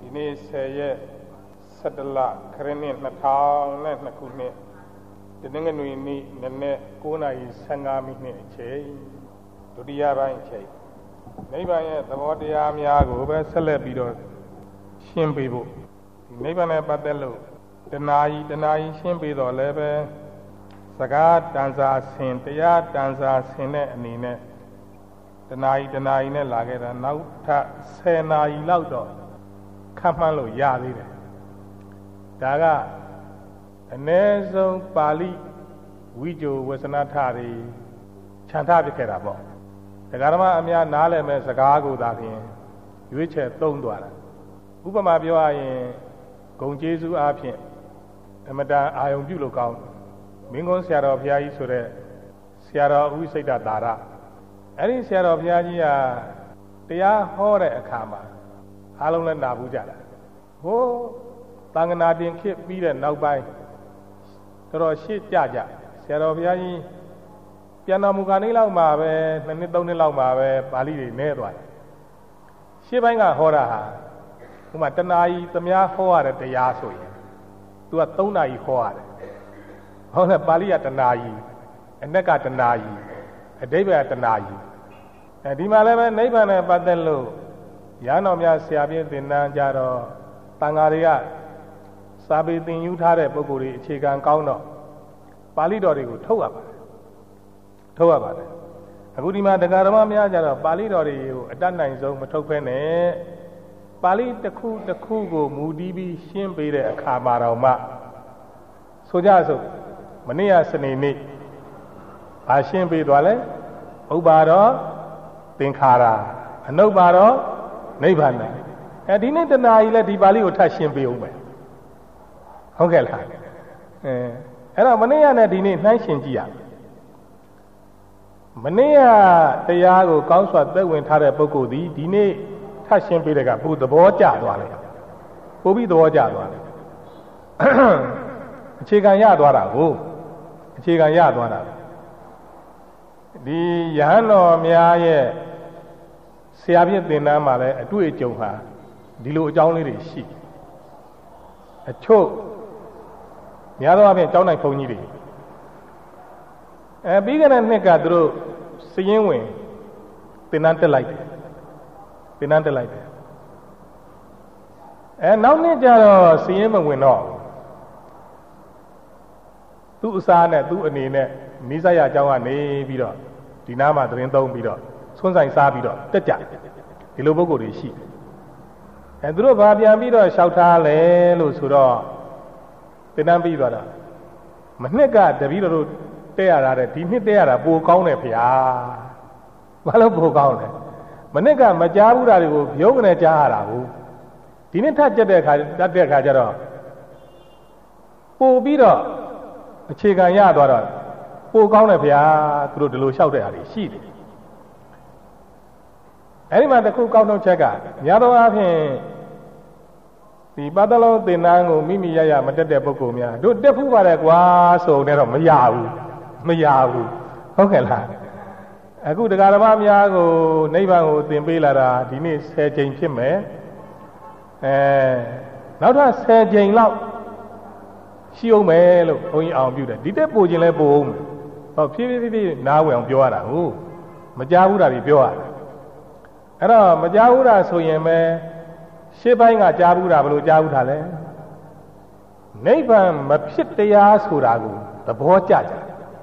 ဒီနေ့10ရက်17လခရစ်နှစ်2002ခုနှစ်ဒီနေ့ငွေနေ့နည်းနည်း9:15မိနစ်အချိန်ဒုတိယပိုင်းအချိန်နိဗ္ဗာန်ရဲ့သဘောတရားများကိုပဲဆက်လက်ပြီးတော့ရှင်းပေးဖို့နိဗ္ဗာန်နဲ့ပတ်သက်လို့တဏှာကြီးရှင်းပေးတော့လည်းပဲစကားတန်စာဆင်တရားတန်စာဆင်တဲ့အနေနဲ့တဏှာကြီးနဲ့လာခဲ့တာနောက်ထပ်10နာရီလောက်တော့ခန့်မှန်းလို့ရသေးတယ်ဒါကအနည်းဆုံးပါဠိဝိဇ္ဇိုဝေစနထတွေခြံထပြခဲ့တာပေါ့တရားဓမ္မအများနားလည်မဲ့စကားကိုသာဖြင့်ရွေးချယ်သုံးသွားတာဥပမာပြောရရင်ဂုဏ်ကျေးဇူးအားဖြင့်အမတန်အာယုံပြုလို့ကောင်းမင်းကုန်းဆရာတော်ဘုရားကြီးဆိုတဲ့ဆရာတော်ဥစိတ်တသာရအဲ့ဒီဆရာတော်ဘုရားကြီးကတရားဟောတဲ့အခါမှာအားလုံးလည်းနာဘူးကြတာဟိုသံဃနာတင်ခေတ်ပြီးတဲ့နောက်ပိုင်းတော်တော်ရှေ့ကြဆရာတော်ဘုရားကြီးပြန်တော်မူခါနေ့လောက်မှာပဲ2နှစ်3နှစ်လောက်မှာပဲပါဠိတွေနဲသွားတယ်ရှေ့ပိုင်းကဟောတာဟာဥပမာတဏှာကြီးသမားဟောရတဲ့တရားဆိုရင်သူက3နာရီဟောရတယ်ဟောတဲ့ပါဠိကတဏှာကြီးအနက်ကတဏှာကြီးအဓိပ္ပာယ်တဏှာကြီးဒီမှာလည်းပဲနိဗ္ဗာန်နဲ့ပတ်သက်လို့ရဟန်းတော်များဆရာပြည့်သင်တန်းကြတော့တန်ဃာတွေကစာပေသင်ယူထားတဲ့ပုဂ္ဂိုလ်တွေအခြေခံကောင်းတော့ပါဠိတော်တွေကိုထုတ်ရပါတယ်အခုဒီမှာတရားဓမ္မများကြတော့ပါဠိတော်တွေကိုအတတ်နိုင်ဆုံးမထုတ်ဖဲနဲ့ပါဠိတစ်ခုကိုမူတည်ပြီးရှင်းပေးတဲ့အခါမှာတော့မှဆိုကြစို့မနေ့ကစနေနေ့ဘာရှင်းပေးသွားလဲဥပ္ပါတော့သင်္ခါရအနုပ္ပါတော့နိဗ္ဗာန်ဒီနေ့တဏှာကြီးလည်းဒီပါဠိကိုထပ်ရှင်းပေးအောင်ပဲဟုတ်ကဲ့လားအဲ့တော့မနေ့ကနဲ့ဒီနေ့နှိုင်းရှင်းကြည့်ရမနေ့ကတရားကိုကောင်းစွာသက်ဝင်ထားတဲ့ပုဂ္ဂိုလ်ဒီဒီနေ့ထပ်ရှင်းပေးတဲ့ကဘုသဘောကျသွားတယ်ပို့ပြီးသဘောကျသွားတယ်အခြေခံရသွားတာကိုဒီယဟန်တော်များရဲ့ဆရာပြည့်သင်တန်းမှာလည်းအတွေ့အကြုံဟာဒီလိုအကြောင်းလေးတွေရှိအချို့များသောအားဖြင့်ကျောင်းနိုင်ဘုန်းကြီးတွေပြီးခဲ့တဲ့နှစ်ကသူတို့စည်ရင်းဝင်သင်တန်းတက်လိုက်တယ်နောက်နှစ်ကျတော့စည်ရင်းမဝင်တော့သူ့အစားနဲ့သူ့အနေနဲ့မိစရအကြောင်းကနေပြီးတော့ဒီနားမှာသတင်းသုံးပြီးတော့ဆွန်းဆိုင်စားပြီးတော့တက်ကြဒီလိုပုဂ္ဂိုလ်တွေရှိသူတို့ဘာပြန်ပြီးတော့လျှောက်ထားလဲလို့ဆိုတော့သင်တန်းပြီးသွားတာမနှစ်ကတပည့်တော်တို့တက်ရတာတဲ့ဒီနှစ်တက်ရတာပိုကောင်းတယ်ဖေဟာဘာလို့ပိုကောင်းလဲမနှစ်ကမကြားဘူးတာတွေကိုပြုံးကနေကြားရတာကိုဒီနှစ်ထပ်တက်တဲ့အခါကျတော့ပိုပြီးတော့အခြေခံရသွားတော့ပိုကောင်းတယ်ဖေဟာသူတို့ဒီလိုလျှောက်တဲ့ဟာတွေရှိတယ်အဲဒီမှာတစ်ခုကောင်းဆုံးချက်ကများသောအားဖြင့်ဒီပတ်တလုံးသင်္นานကိုမိရမတက်တဲ့ပုဂ္ဂိုလ်များတို့တက်ဖူးပါတယ်ကွာဆိုနေတော့မရဘူးဟုတ်ကဲ့လားအခုတရားဓမ္မများကိုနိဗ္ဗာန်ကိုသင်ပေးလာတာဒီနေ့10ကြိမ်ဖြစ်မယ်နောက်ထပ်10ကြိမ်လောက်ရှိအောင်မယ်လို့ဘုန်းကြီးအောင်ပြုတယ်ဒီတက်ပို့ခြင်းလဲပို့အောင်ဟောဖြည်းဖြည်းနားဝင်အောင်ပြောရတာဟုတ်မကြားဘူးတာတွေပြောရတာအဲ့တော့မကြားဘူးတာဆိုရင်ပဲရှေ့ပိုင်းကကြားဘူးတာဘယ်လိုကြားဘူးတာလဲနိဗ္ဗာန်မဖြစ်တရားဆိုတာကိုသဘောကျကြ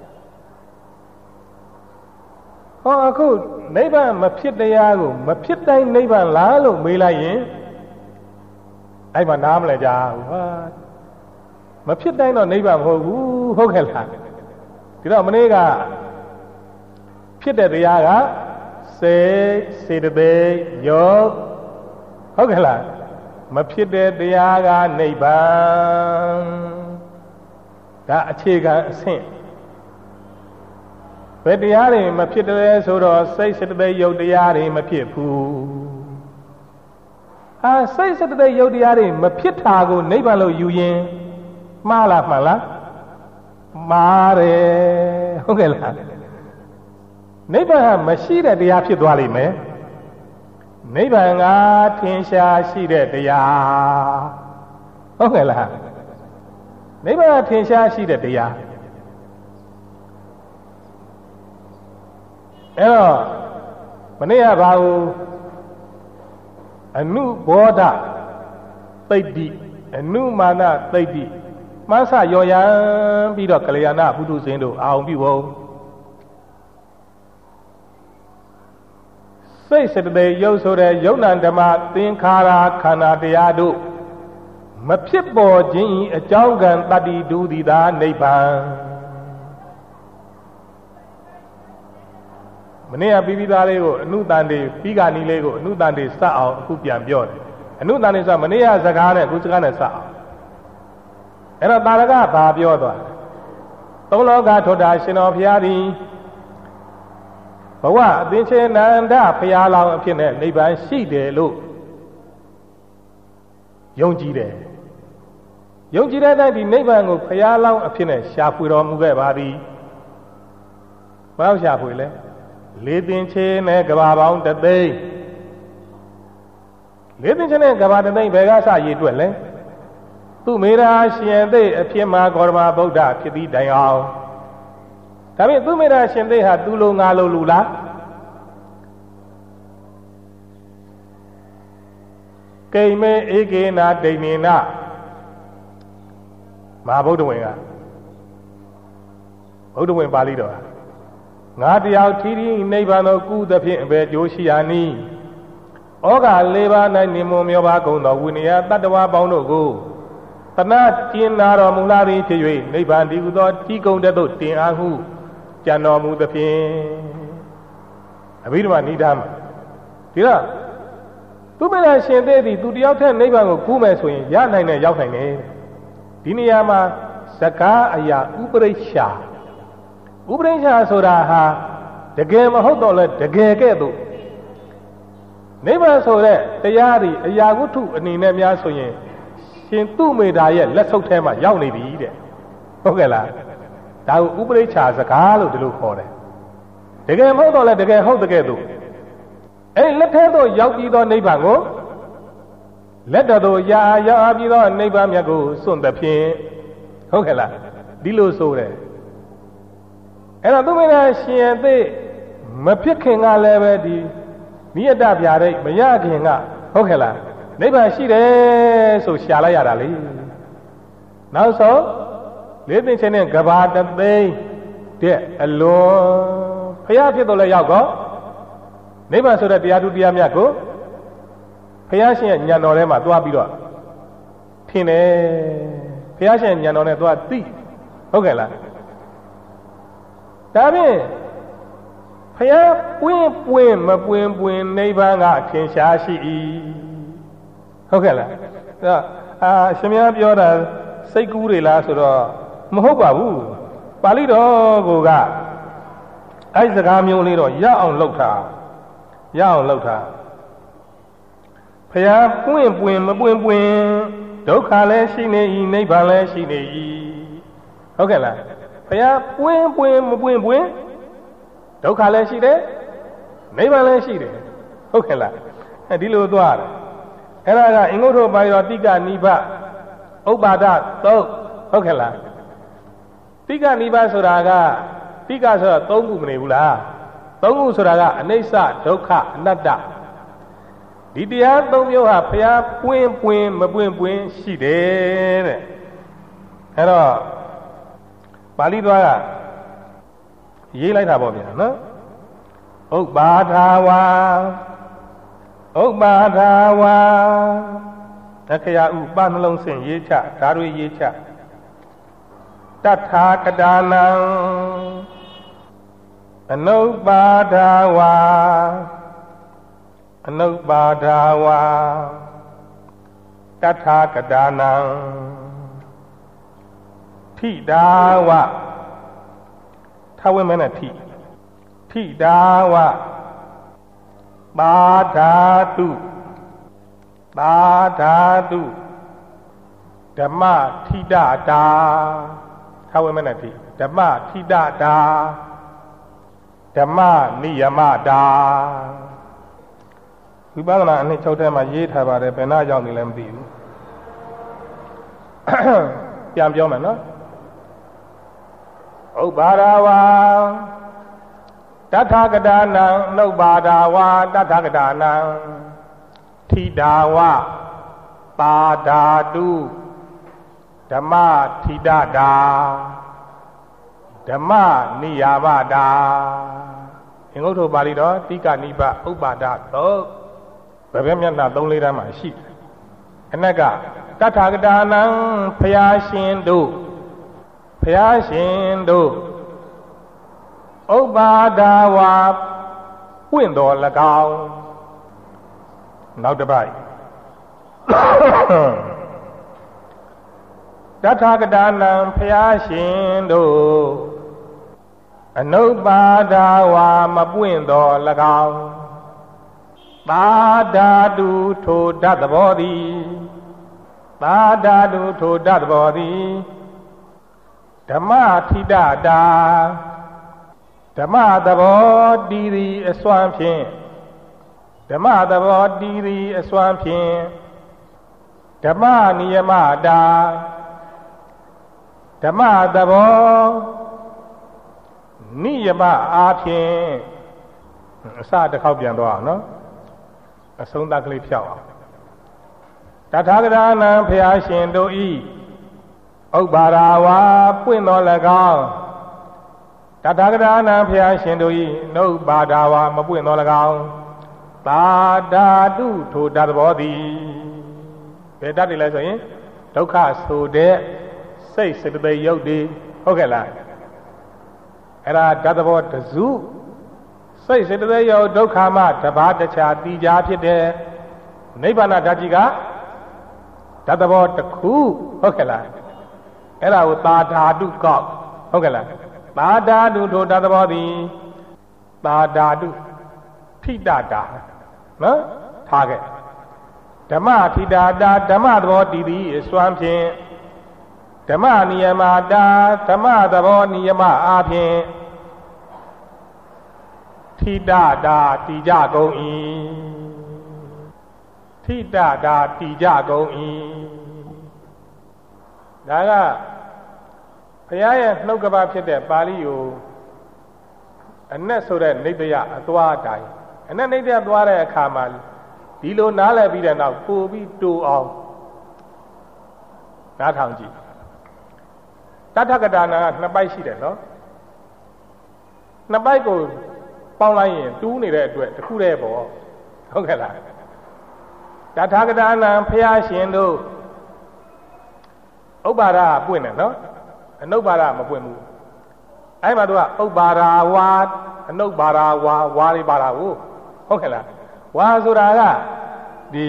ဟောအခုနိဗ္ဗာန်မဖြစ်တရားကိုမဖြစ်တိုင်းနိဗ္ဗာန်လားလို့မေးလိုက်ရင်အဲ့မှာနားမလဲကြဘူးဟာမဖြစ်တိုင်းတော့နိဗ္ဗာန်မဟုတ်ဘူးဟုတ်ကဲ့လားဒီတော့မနေ့ကဖြစ်တဲ့တရားကစေတသိက်ယောဟုတ်ကဲ့လားမဖြစ်တဲ့တရားကနိဗ္ဗာန်ဒါအခြေခံအဆင့်ဘယ်တရားတွေမဖြစ်တယ်ဆိုတော့စိတ်စေတသိက်ယုတ်တရားတွေမဖြစ်ဘူးစိတ်စေတသိက်ယုတ်တရားတွေမဖြစ်တာကိုနိဗ္ဗာန်လို့ယူရင်မှားလားမှန်လားမှားတယ်ဟုတ်ကဲ့လားနိဗ္ဗာန်မရှိတဲ့တရားဖြစ်သွားလိမ့်မယ်နိဗ္ဗာန်ကထင်ရှားရှိတဲ့တရားဟုတ်ကဲ့လားနိဗ္ဗာန်ထင်ရှားရှိတဲ့တရားအဲ့တော့မနေ့ကဘာကိုအနုဘောဓသိတ္တိအနုမာနသိတ္တိမှန်းဆရော်ရန်ပြီးတော့ကလျာဏပုထုဇဉ်တို့အာရုံပြုဖို့စိတ်စတည်းရုပ်ဆိုတဲ့ယုံနာဓမ္မသင်္ခါရခန္ဓာတရားတို့မဖြစ်ပေါ်ခြင်းဤအကြောင်းကံတတ္တိဒုတိသာနိဗ္ဗာန်မနေ့ကပြီးပြီးသားလေးကိုအနုတန်တေပြီးကနီးလေးကိုအနုတန်တေစအောင်အခုပြန်ပြောတယ်အနုတန်တေဆိုမနေ့ကစကားနဲ့အခုစကားနဲ့စအောင်အဲ့တော့တာရကဘာပြောသွားလဲသုံးလောကထွတ်တာရှင်တော်ဘုရားသည်ဘဝအသင်္ချေနန္ဒဘုရားလောင်းအဖြစ်နဲ့နိဗ္ဗာန်ရှိတယ်လို့ယုံကြည်တယ်ယုံကြည်တဲ့အတိုင်းဒီနိဗ္ဗာန်ကိုဘုရားလောင်းအဖြစ်နဲ့ရှာဖွေတော်မူခဲ့ပါသည်ဘယ်လောက်ရှာဖွေလဲလေးသင်္ချေနဲ့ကဘာပေါင်းတသိန်းလေးသင်္ချေနဲ့ကဘာတသိန်းဘယ်ကစရည်တွက်လဲသူမေရာရှင်သိအဖြစ်မှာဂေါရမဗုဒ္ဓဖြစ်သည့်တိုင်အောင်ဒါဖြင့်သူမေရာရှင်သိဟာသူလိုငါလိုလူလားကိမေဧကေနာဒိဋ္ဌိနာမဟာဗုဒ္ဓဝင်ကဗုဒ္ဓဝင်ပါဠိတော်ငါတယောက်ထီးနိဗ္ဗာန်ကိုကုသဖြင့်အဘယ်ကျိုးရှိရနည်းဩဃ၄ပါး၌နိမွန်မြောပါကုန်သောဝိနည်းတတ္တဝါပေါင်းတို့ကိုတဏှကျင်နာတော်မူလာသည်ဖြစ်၍နိဗ္ဗာန်ဒီဟုသောတိကုံတဲ့သို့တင်အားဟုကြံတော်မူသဖြင့်အဘိဓမ္မာနိဒာမဒီတော့သူမလားရှင်သေးသည်သူတယောက်တည်းနိဗ္ဗာန်ကိုကူးမယ်ဆိုရင်ရနိုင်တယ်ရောက်နိုင်တယ်ဒီနေရာမှာစကားအရာဥပရိစ္ဆာဆိုတာဟာတကယ်မဟုတ်တော့လဲတကယ်ကဲ့သို့နိဗ္ဗာန်ဆိုတဲ့တရားဒီအရာဝတ္ထုအနေနဲ့များဆိုရင်ရှင်သူမေတာရဲ့လက်ဆုပ်ထဲမှာရောက်နေပြီတဲ့ဟုတ်ကဲ့လားဒါကိုဥပရိစ္ဆာစကားလို့ဒီလိုခေါ်တယ်တကယ်မဟုတ်တော့လဲတကယ်ဟုတ်တကယ်သို့အဲ့လက်ထဲသို့ရောက်ပြီးသောနိဗ္ဗာန်ကိုလက်တော်သို့ရောက်ပြီးသောနိဗ္ဗာန်မြတ်ကိုစွန့်သဖြင့်ဟုတ်ကဲ့လားဒီလိုဆိုတယ်အဲ့တော့သူမင်းရှင်သိမဖြစ်ခင်ကလည်းပဲဒီနိယတဗျာဒိတ်မရခင်ကဟုတ်ကဲ့လားနိဗ္ဗာန်ရှိတယ်ဆိုရှာလိုက်ရတာလေနောက်ဆုံးလေးသိချင်းနဲ့ကဘာတသိန်းတဲ့အလွန်ဖျားဖြစ်တော့လဲရောက်တော့နိဗ္ဗာန်ဆိုတဲ့တရားသူတရားမြတ်ကိုဖျားရှင်ရဲ့ဉာဏ်တော်ထဲမှာသွားပြီးတော့ထင်တယ်ဖျားရှင်ဉာဏ်တော်နဲ့သွားသိဟုတ်ကဲ့လားဒါဖြင့်ဖျားပွင့်မပွင့်နိဗ္ဗာန်ကထင်ရှားရှိ၏ဟုတ်ကဲ့လားရှင်များပြောတာစိတ်ကူးတွေလားဆိုတော့မဟုတ်ပါဘူးပါဠိတော်ကအဲ့စကားမျိုးလေးတော့ရအောင်လုပ်တာဖျားပွင့်မပွင့်ဒုက္ခလည်းရှိနေ၏နိဗ္ဗာန်လည်းရှိနေ၏ဟုတ်ကဲ့လားဖျားပွင့်မပွင့်ဒုက္ခလည်းရှိတယ်နိဗ္ဗာန်လည်းရှိတယ်ဟုတ်ကဲ့လားဒီလိုသွားတယ်အဲ့ဒါကအင်္ဂုတ္တပါဠိတော်တိကနိဗ္ဗဥပ္ပါဒသုတ်ဟုတ်ကဲ့လားတိကနိဗ္ဗဆိုတာကတိကဆိုတော့သုံးခုမနေဘူးလားသုံးခုဆိုတာကအနိစ္စဒုက္ခအနတ္တဒီတရားသုံးမျိုးဟာဘုရားပွင့်မပွင့်ရှိတယ်တဲ့အဲ့တော့ပါဠိတော်ကရေးလိုက်တာပေါ့ဗျာနော်ဥပ္ပါဒဝါအခရာဥပနှလုံးစင်ရေးချဓာတွေရေးချတထာကတာနံအနုပ္ပါဒဝါတထာကတာနံထိတာဝထဝိမနဲ့ထိတာဝပါဓာတုဓမ္မထိတတာထဝိမနဲ့ဓမ္မထိတတာဓမ္မနိယမတာဝိပဿနာအနှစ်ချုပ်ထဲမှာရေးထားပါတယ်ဘယ်နှကြောင့်နေလဲမသိဘူးပြန်ပြောမယ်နော်ဥပ္ပါဒဝါတထာဂတာနံနှုတ်ပါဒဝါတထာဂတာနံထိတာဝပါဓာတုဓမ္မထိတတာဓမ္မနိယာမတာအင်္ဂုတ္တပါဠိတော်တိကနိဗ္ဗဥပ္ပါဒတော့ဘယ်ဘက်မျက်နှာ3-4တန်းမှာရှိတယ်အနက်ကတထာဂတာနံဘုရားရှင်တို့ဥပ္ပါဒဝါပွင့်တော်၎င်းနောက်တစ်ပိုက်တထာဂတာနံဘုရားရှင်တို့အနုပ္ပါဒဝါမပွင့်တော်၎င်းသာဓာတုထိုဓာတ်သဘောသည်သာဓာတုထိုဓာတ်သဘောသည်ဓမ္မထိတတာဓမ္မသဘောတည်သည်အစွမ်းဖြင့်ဓမ္မသဘောတည်သည်အစွမ်းဖြင့်ဓမ္မနိယမတာဓမ္မသဘောနိယမအားဖြင့်အစတစ်ခေါက်ပြန်တော့အောင်နော်အဆုံးသတ်ကလေးဖြောက်အောင်တထာဂတာနံဘုရားရှင်တို့ဤဥပ္ပါဒဝါပွင့်တော်၎င်းတထာဂတာနံဘုရားရှင်တို့ဤနှုတ်ပါဒဝါမပွင့်တော်၎င်းသာဓာတုထိုဓာတ်သဘောသည်ဘယ်ဓာတ်တွေလဲဆိုရင်ဒုက္ခဆိုတဲ့စိတ်စေတသိက်ရုပ်တွေဟုတ်ကဲ့လားအဲ့ဒါဓာတ်သဘောတစုစိတ်စေတသိက်ရုပ်ဒုက္ခမှတပါးတခြားတည်ကြဖြစ်တဲ့နိဗ္ဗာန်ဓာတ်ကြီးကဓာတ်သဘောတစ်ခုဟုတ်ကဲ့လားအဲ့ဒါကိုသာဓာတုကောက်ဟုတ်ကဲ့လားသာဓာတုထိုဓာတ်သဘောသည်သာဓာတုထိတတာနော်ထားခဲ့ဓမ္မထိတတာဓမ္မသဘောတည်သည်အစွမ်းဖြင့်ဓမ္မနိယမတာဓမ္မသဘောနိယမအားဖြင့်ထိတတာတည်ကြကုန်၏ထိတတာတည်ကြကုန်၏ဒါကဘုရားရဲ့နှုတ်ကပဖြစ်တဲ့ပါဠိကိုအနက်ဆိုတဲ့နိဗ္ဗယအသွားအတိုင်းအနက်နိဗ္ဗယသွားတဲ့အခါမှာဒီလိုနားလည်ပြီးတဲ့နောက်ပို့ပြီးတူအောင်နားထောင်ကြည့်တထာဂတာနာက2ပိုက်ရှိတယ်နော်2ပိုက်ကိုပေါင်းလိုက်ရင်တူးနေတဲ့အတွက်တစ်ခုတည်းပေါ့ဟုတ်ကဲ့လားတထာဂတာနာဘုရားရှင်တို့ဥပ္ပါဒပွင့်တယ်နော်အနုပ္ပါဒမပွင့်ဘူးအဲ့မှာသူကဥပ္ပါဒဝါအနုပ္ပါဒဝါဝါလေးပါတာကိုဟုတ်ကဲ့လားဝါဆိုတာကဒီ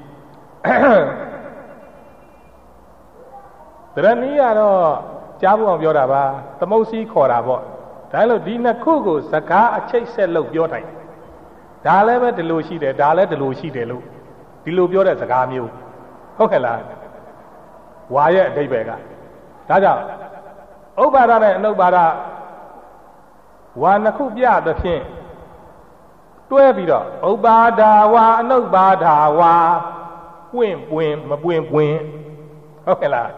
တရဏီကတော့ကြားဖို့အောင်ပြောတာပါသမုတ်စီခေါ်တာပေါ့ဒါလို့ဒီနှစ်ခုကိုစကားအချိတ်ဆက်လို့ပြောတိုင်းဒါလည်းပဲဒီလိုရှိတယ်ဒါလည်းဒီလိုရှိတယ်လို့ဒီလိုပြောတဲ့စကားမျိုးဟုတ်ကဲ့လားဝါရဲ့အဓိပ္ပာယ်ကဒါကြောင့်ဥပ္ပါဒနဲ့အနုပ္ပါဒဝါနှစ်ခုပြသဖြင့်တွဲပြီးတော့ဥပ္ပါဒဝါအနုပ္ပါဒဝါပွင့်ပွင့်မပွင့်ပွင့်ဟုတ်ကဲ့လား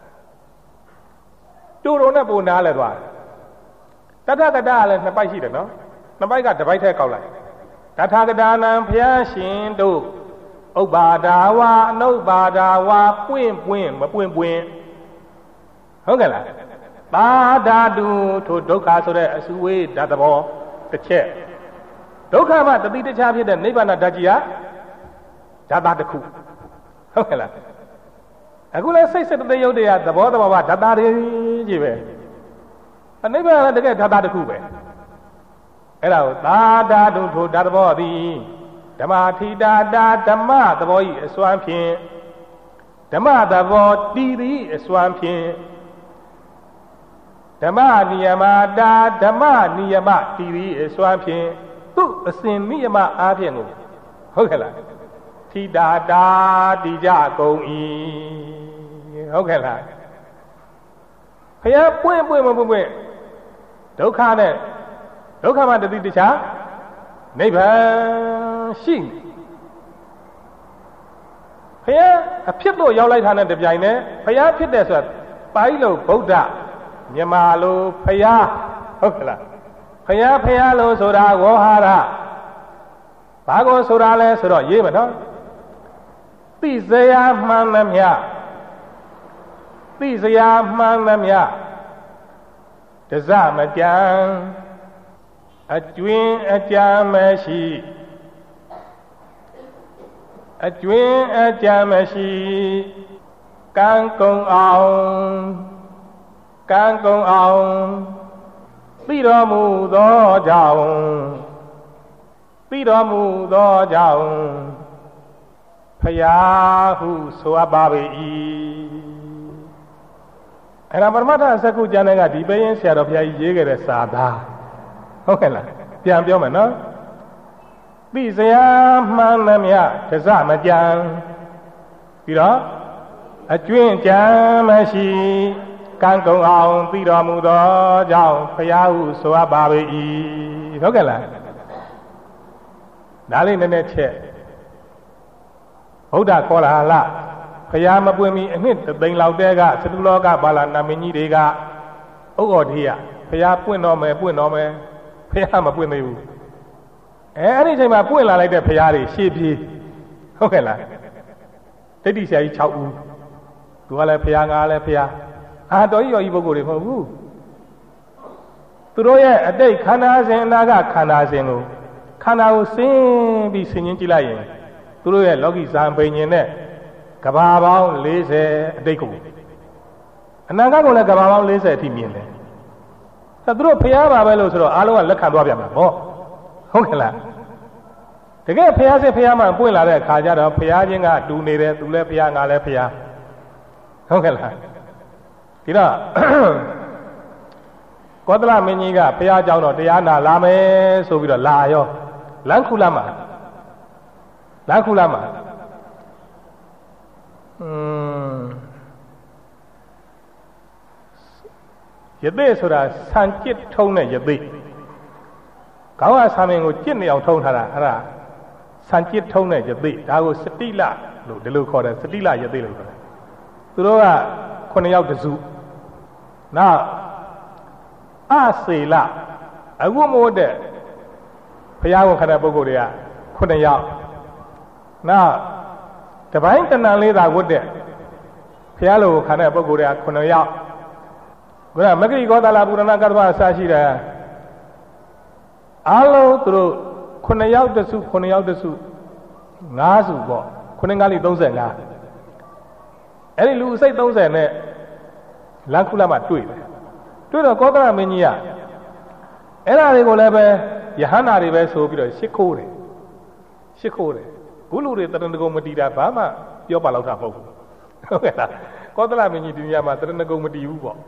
တူတုံနဲ့ပုံနားလဲသွားတထာဂတာလည်း2ပိုက်ရှိတယ်နော်2ပိုက်ကတစ်ပိုက်ထဲကောက်လိုက်တထာဂတာနံဘုရားရှင်တို့ဥပ္ပါဒဝါအနုပ္ပါဒဝါပွင့်ပွင့်မပွင့်ပွင့်ဟုတ်ကဲ့လားသာဓာတုထိုဒုက္ခဆိုတဲ့အစုဝေးဓာတ်သဘောတစ်ချက်ဒုက္ခမှတတိတခြားဖြစ်တဲ့နိဗ္ဗာန်ဓာတ်ကြီးဟာဓာတ်တစ်ခုဟုတ်ကဲ့လားအခုလဲစိတ်စတသိက်ရုပ်တွေကသဘောတဘာဝဓာတ်တွေကြီးပဲနိဗ္ဗာန်ကတကယ်ဓာတ်တစ်ခုပဲအဲ့ဒါကိုသာဓာတုထိုဓာတ်သဘောသည်ဓမ္မထိတာတာဓမ္မသဘောဤအစွမ်းဖြင့်ဓမ္မသဘောတည်သည်အစွမ်းဖြင့်ဓမ္မနိယမတာဓမ္မနိယမတည်သည်အစွမ်းဖြင့်သူ့အစဉ်နိယမအားဖြင့်ကိုဟုတ်ကဲ့လားထိတာတာတည်ကြကုန်၏ဟုတ်ကဲ့လားဘုရားပွင့်ပွင့်မပွင့်ပွင့်ဒုက္ခနဲ့ဒုက္ခမှတတိတခြားနိဗ္ဗာန်ရှိဖယားအဖြစ်လို့ရောက်လိုက်တာနဲ့တပြိုင်နက်ဖယားဖြစ်တယ်ဆိုတာပိုင်းလို့ဗုဒ္ဓမြန်မာလိုဖယားဟုတ်ကလားဖယားလို့ဆိုတာဝေါဟာရဘာကိုဆိုတာလဲဆိုတော့ရေးမယ်နော်သိစရာမှန်သမျှသိစရာမှန်သမျှတစမကြံအကျွင်းအကြမ်းမရှိအကျွင်းအကြမ်းမရှိကံကုံအောင်သိတော်မူသောကြောင့်ဖယားဟုဆိုအပ်ပါ၏အဲ့ဒါပရမတ္ထစက္ခုကျမ်းကဒီပဲရင်ဆရာတော်ဘုရားကြီးရေးခဲ့တဲ့စာသားဟုတ်ကဲ့လားပြန်ပြောမယ်နော်သိစရာမှန်သမျှတစမကြံပြီးတော့အကျွင့်ကြံမရှိကံကုံအောင်သိတော်မူသောကြောင့်ဘုရားဟုဆိုအပ်ပါ၏ဟုတ်ကဲ့လားဒါလေးနည်းနည်းချက်ဗုဒ္ဓကောလာဟလဘုရားမပွင့်မီအနှစ်သိန်းလောက်တည်းကသတုလောကပါဠနာမင်းကြီးတွေကဥက္ကောထေယဘုရားပွင့်တော်မယ်ဘုရားမပွင့်သေးဘူးအဲ့ဒီအချိန်မှာပွင့်လာလိုက်တဲ့ဘုရားတွေရှေ့ပြေးဟုတ်ကဲ့လားဒိဋ္ဌိဆရာကြီး6ဦးသူကလည်းဘုရားငါလည်းဘုရားတော်ကြီးရောကြီးပုဂ္ဂိုလ်တွေမဟုတ်ဘူးသူတို့ရဲ့အတိတ်ခန္ဓာစဉ်အနာကခန္ဓာစဉ်ကိုခန္ဓာကိုဆင်းပြီးဆင်ញင်းကြည့်လိုက်ရင်သူတို့ရဲ့လောကီဇာန်ပင်ញင်နဲ့ကဘာပေါင်း40အတိတ်ကိုအနာဂတ်ကိုလည်းကဘာပေါင်း40အထိမြင်တယ်သူတို့ဘုရားပါပဲလို့ဆိုတော့အားလုံးကလက်ခံသွားပြန်မှာပေါ့ဟုတ်ကဲ့လားတကယ်ဘုရားစစ်ဘုရားမှပွင့်လာတဲ့အခါကျတော့ဘုရားချင်းကတူနေတယ်သူလည်းဘုရားငါလည်းဘုရားဟုတ်ကဲ့လားဒီတော့ကောသလမင်းကြီးကဘုရားเจ้าတော်တရားနာလာမယ်ဆိုပြီးတော့လာရောလမ်းခုလမှာယသိဆိုတာဆံကျစ်ထုံးတဲ့ယသိခေါင်းကဆံမင်းကိုကျစ်နေအောင်ထုံးထားတာအဲ့ဒါဆံကျစ်ထုံးတဲ့ယသိဒါကိုစတိလလို့ဒီလိုခေါ်တယ်စတိလယသိလို့ခေါ်တယ်သူတို့က9ယောက်တစုနောက်အစေလအခုမို့တဲ့ဘုရားဝန်ခံတဲ့ပုဂ္ဂိုလ်တွေက9ယောက်နောက်တပိုင်းတဏ္ဍလေးသာဝတ်တဲ့ဘုရားလိုခံတဲ့ပုဂ္ဂိုလ်တွေက9ယောက်ခုနမဂ္ဂရိကောသလပုရဏကတ္တဗအစရှိတယ်အားလုံးသူတို့9ယောက်တစု9ယောက်တစု5စုပေါ့9 5 35အဲ့ဒီလူစိတ်30နဲ့လမ်းခုလမှာတွေ့တော့ကောသလမင်းကြီးကအဲ့ဒါတွေကိုလည်းပဲယဟန္တာတွေပဲဆိုပြီးတော့ရှ िख ိုးတယ်ခုလူတွေတရဏဂုံမတီးတာဘာမှပြောပါလောက်တာမဟုတ်ဘူးဟုတ်ကဲ့လားကောသလမင်းကြီးဒီနေရာမှာတရဏဂုံမတီးဘူးပေါ့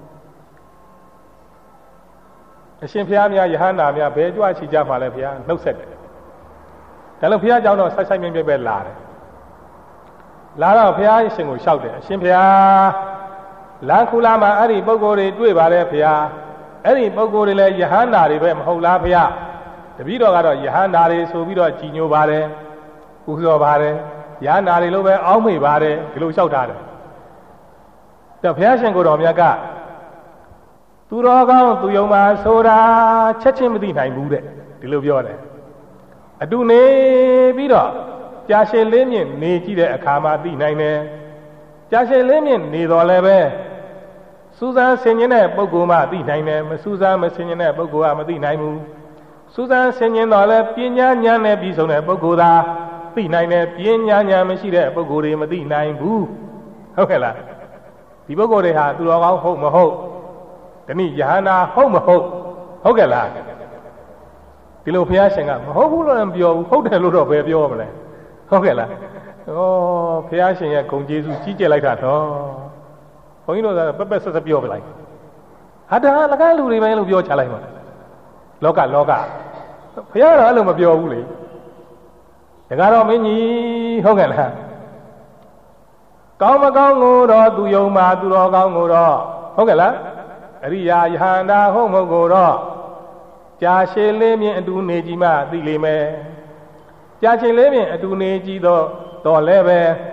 အရှင်ဘုရားများယဟန္တာများဘယ်ကြွချီကြမှာလဲဘုရားနှုတ်ဆက်တယ်ဒါလို့ဘုရားကြောင့်တော့ဆိုင်မြဲပဲလာတယ်လာတော့ဘုရားရှင်ကိုလျှောက်တယ်အရှင်ဘုရားလမ်းခုလာမှာအဲ့ဒီပုဂ္ဂိုလ်တွေတွေ့ပါလေဘုရားအဲ့ဒီပုဂ္ဂိုလ်တွေလည်းယဟန္တာတွေပဲမဟုတ်လားဘုရားတပည့်တော်ကတော့ယဟန္တာတွေဆိုပြီးတော့ကြည်ညိုပါတယ်ပူဇော်ပါတယ်ယဟန္တာတွေလို့ပဲအောင်းမေ့ပါတယ်ဒီလိုလျှောက်ထားတယ်တော့ဘုရားရှင်ကိုယ်တော်မြတ်ကသူတော်ကောင်းသူယုံပါဆိုတာချက်ချင်းမသိနိုင်ဘူးတဲ့ဒီလိုပြောတယ်အတူနေပြီးတော့ကြာရှည်လေးမြင့်နေကြည့်တဲ့အခါမှာသိနိုင်တယ်ကြာရှည်လေးမြင့်နေတော်လည်းပဲစူးစမ်းဆင်ခြင်တဲ့ပုဂ္ဂိုလ်မှသိနိုင်တယ်မစူးစမ်းမဆင်ခြင်တဲ့ပုဂ္ဂိုလ်ကမသိနိုင်ဘူးစူးစမ်းဆင်ခြင်တော်လည်းပညာဉာဏ်နဲ့ပြီးဆုံးတဲ့ပုဂ္ဂိုလ်သာသိနိုင်တယ်ပညာဉာဏ်မရှိတဲ့ပုဂ္ဂိုလ်တွေမသိနိုင်ဘူးဟုတ်ကဲ့လားဒီပုဂ္ဂိုလ်တွေဟာသူတော်ကောင်းဟုတ်မဟုတ်တနည်းယဟန္တာဟုတ်မဟုတ်ဟုတ်ကဲ့လားဒီလိုဘုရားရှင်ကမဟုတ်ဘူးလို့လည်းမပြောဘူးဟုတ်တယ်လို့တော့ဘယ်ပြောမလဲဟုတ်ကဲ့လားဩဘုရားရှင်ရဲ့ဂုဏ်ကျေးဇူးကြီးကျယ်လိုက်တာတော့ဘုန်းကြီးတို့ကပက်ပက်ဆက်ဆက်ပြောပလိုက်ဟာဒါလကလူတွေပဲလို့ပြောချလိုက်ပါလောကဘုရားတော့အဲ့လိုမပြောဘူးလေဒါကတော့မင်းကြီးဟုတ်ကဲ့လားကောင်းမကောင်းကိုတော့သူယုံမှာသူတော်ကောင်းကိုတော့ဟုတ်ကဲ့လားအရိယာယဟန္တာဟုတ်မဟုတ်ကိုတော့ကြာရှည်လေးမြင့်အတူနေကြည့်မှသိလိမ့်မယ်ကြာရှည်လေးမြင့်အတူနေကြည့်တော့လည်းပဲစ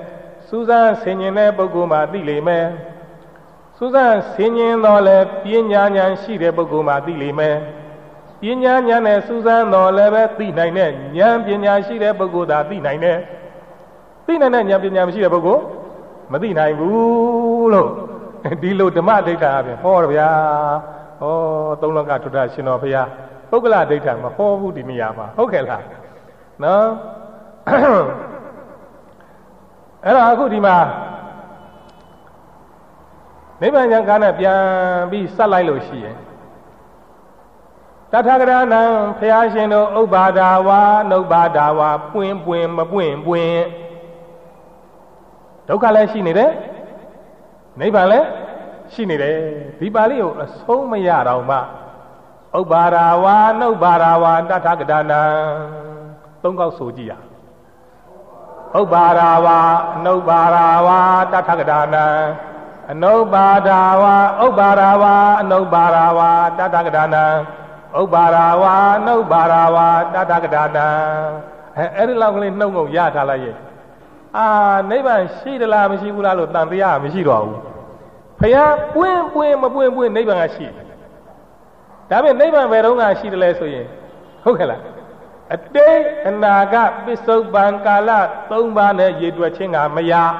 Susan singing a boguma dilime. Susan singing no le Pinyan she de boguma dilime. Pinyan and Susan no leve D9, Yam Pinya she de bogoda D9. Tina Yampin she de bogo, Madina Gulo. Dilo the mad data, Horia, oh, don't look at tradition of ya. Ogla data, my whole wood in Yama. Okay, no. Era Gudima. Never young gonna be Salai Lucy. Tatagana, Piashino, Obadawa, no Badawa, Buim. Dokala she needed. Nebale, she needed. Dibalio, a so mayaroma. Obarawa, no Barawa, Tatagana. Don't go so dear. Obarawa, no Barawa, Tatagana. No Badawa, Obarawa, no Barawa, Tatagana. Obarawa, no Barawa, Tatagana. Every lovely no Yatalaye. Ah, neighbor, she the lamb, she will allow Tandia, Mishiro. Paya, when neighbor, she. That neighbor, Verona, she the less way. Hokala. A day and I got Biso Bankala, Tombana, Yedwachinga, Maya.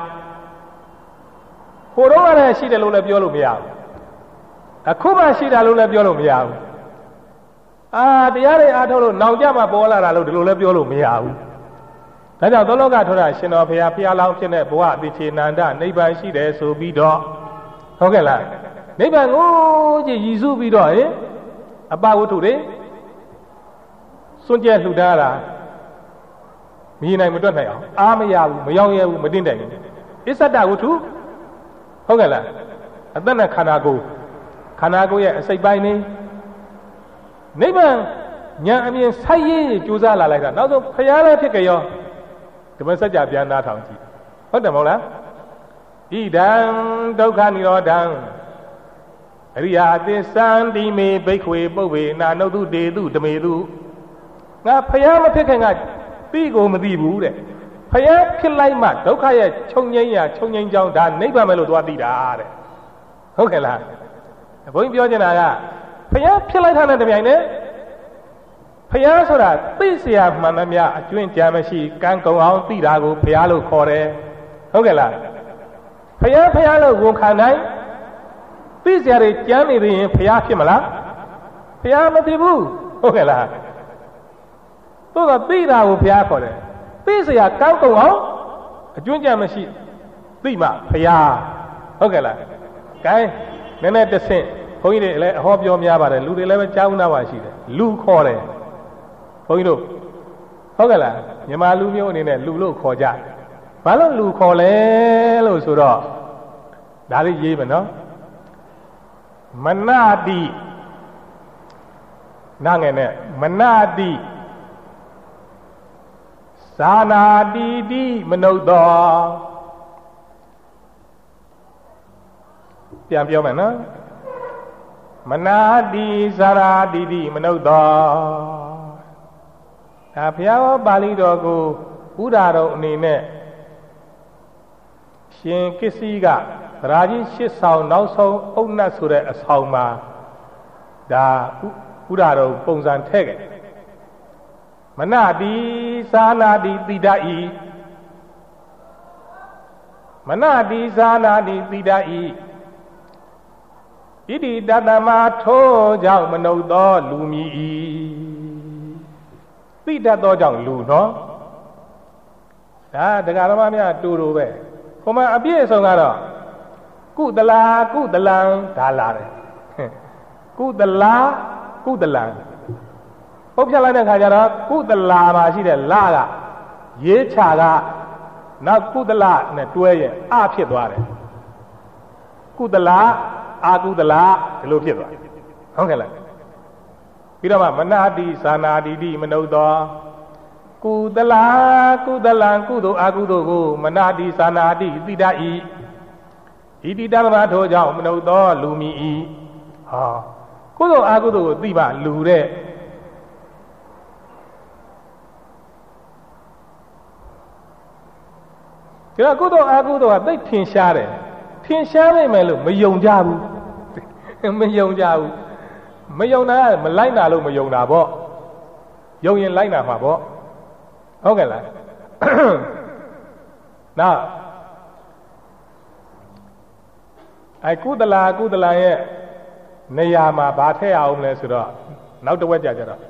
Horona, she the Lula Biolomia. A Kuma, she the Lula Biolomia. Ah, the other Adolo, now Yama Bola, the Lula Biolomia. That's how the Loga to us, of Pia Lautin at Boa, between Nanda, neighbor, she there, so be dog. Hokala. Neighbor, oh, Yizu be dog, eh? About today. Sunja Ludara, Mina Mudona, Amaya, Mayoya, Medina. Is that that too? Hogala. And then a Kanago, yeah, say by name. Neighbor, I mean, Saye, Juzala like that. Now the Payala take a yo. The Masaja Biana County. What the Mola? E down, Dokani or down. Ria, this Sandy may bake way, Bowie, now no do they do the may do. Now, Payama picking at Big Omadibu. Paya kill like mat, Dokaya, Chong Jong, Dan, neighbor Melodua. Okay, lad. A boy Biogena. Paya kill like Hannah the Biane. Paya so that this year, Manamia, Twin Jamashi, can't go out, Tidago, Payalo Core. Okay, lad. Payalo Wokanai. This year, Jammy the Paya Kimala. Payama Dibu. Okay, lad. So the Tida will pay for it. This is a count out. A junior machine. Bima, Paya. Okay, la. Guy, then at the same. Point it, hope your Miaba, Lou 11 Chauna, Lou Core. Poino. Okay, la. Yamalumio in a Lulu Koja. Balon Lou Cole, Losura. That is even, no? Manadi. Nangene. Manadi. Sana di Manoda. Piampioma, no? Manadi Sara di Manoda. Apiao Bali Dogo, Udaro Nine. Shin Kisiga, Raji Shisao, now so Ona Sure as Hauma. Da Udaro Ponzan Tege. Manadi Sanadi Didai Manadi Sanadi Didai Idi Dadama To Jao Manodo Lumi Didado Jao Luno Da the Garamania Durube Kuma Abie Songara Kudalang Dalare Kudalang Populana Kajara, Kudala, she the Laga, Ye Chaga, now Kudala, Netuay, Apidware. Kudala, Agudala, Lupia. Okay. Pirama, Manadi, Sanadi, Manoda, Kudala, Kudo, Agudo, Manadi, Sanadi, Didai. Ididamato, Manoda, Lumi. Ah, Kudo, Agudo, Diva, Lure. ဒါကုသိုလ်အကုသိုလ်ကသိထင်ရှားတယ်ထင်ရှားနိုင်မယ်လို့မယုံကြဘူးမယုံကြဘူးမယုံတာကမလိုက်တာလို့မယုံတာပေါ့ယုံရင်လိုက်တာမှာပေါ့ဟုတ်ကဲ့လားနောက်ကုသလာရဲ့နေရာမှာဗာထည့်အောင်လဲဆိုတော့နောက်တစ်ဝက်ကြတော့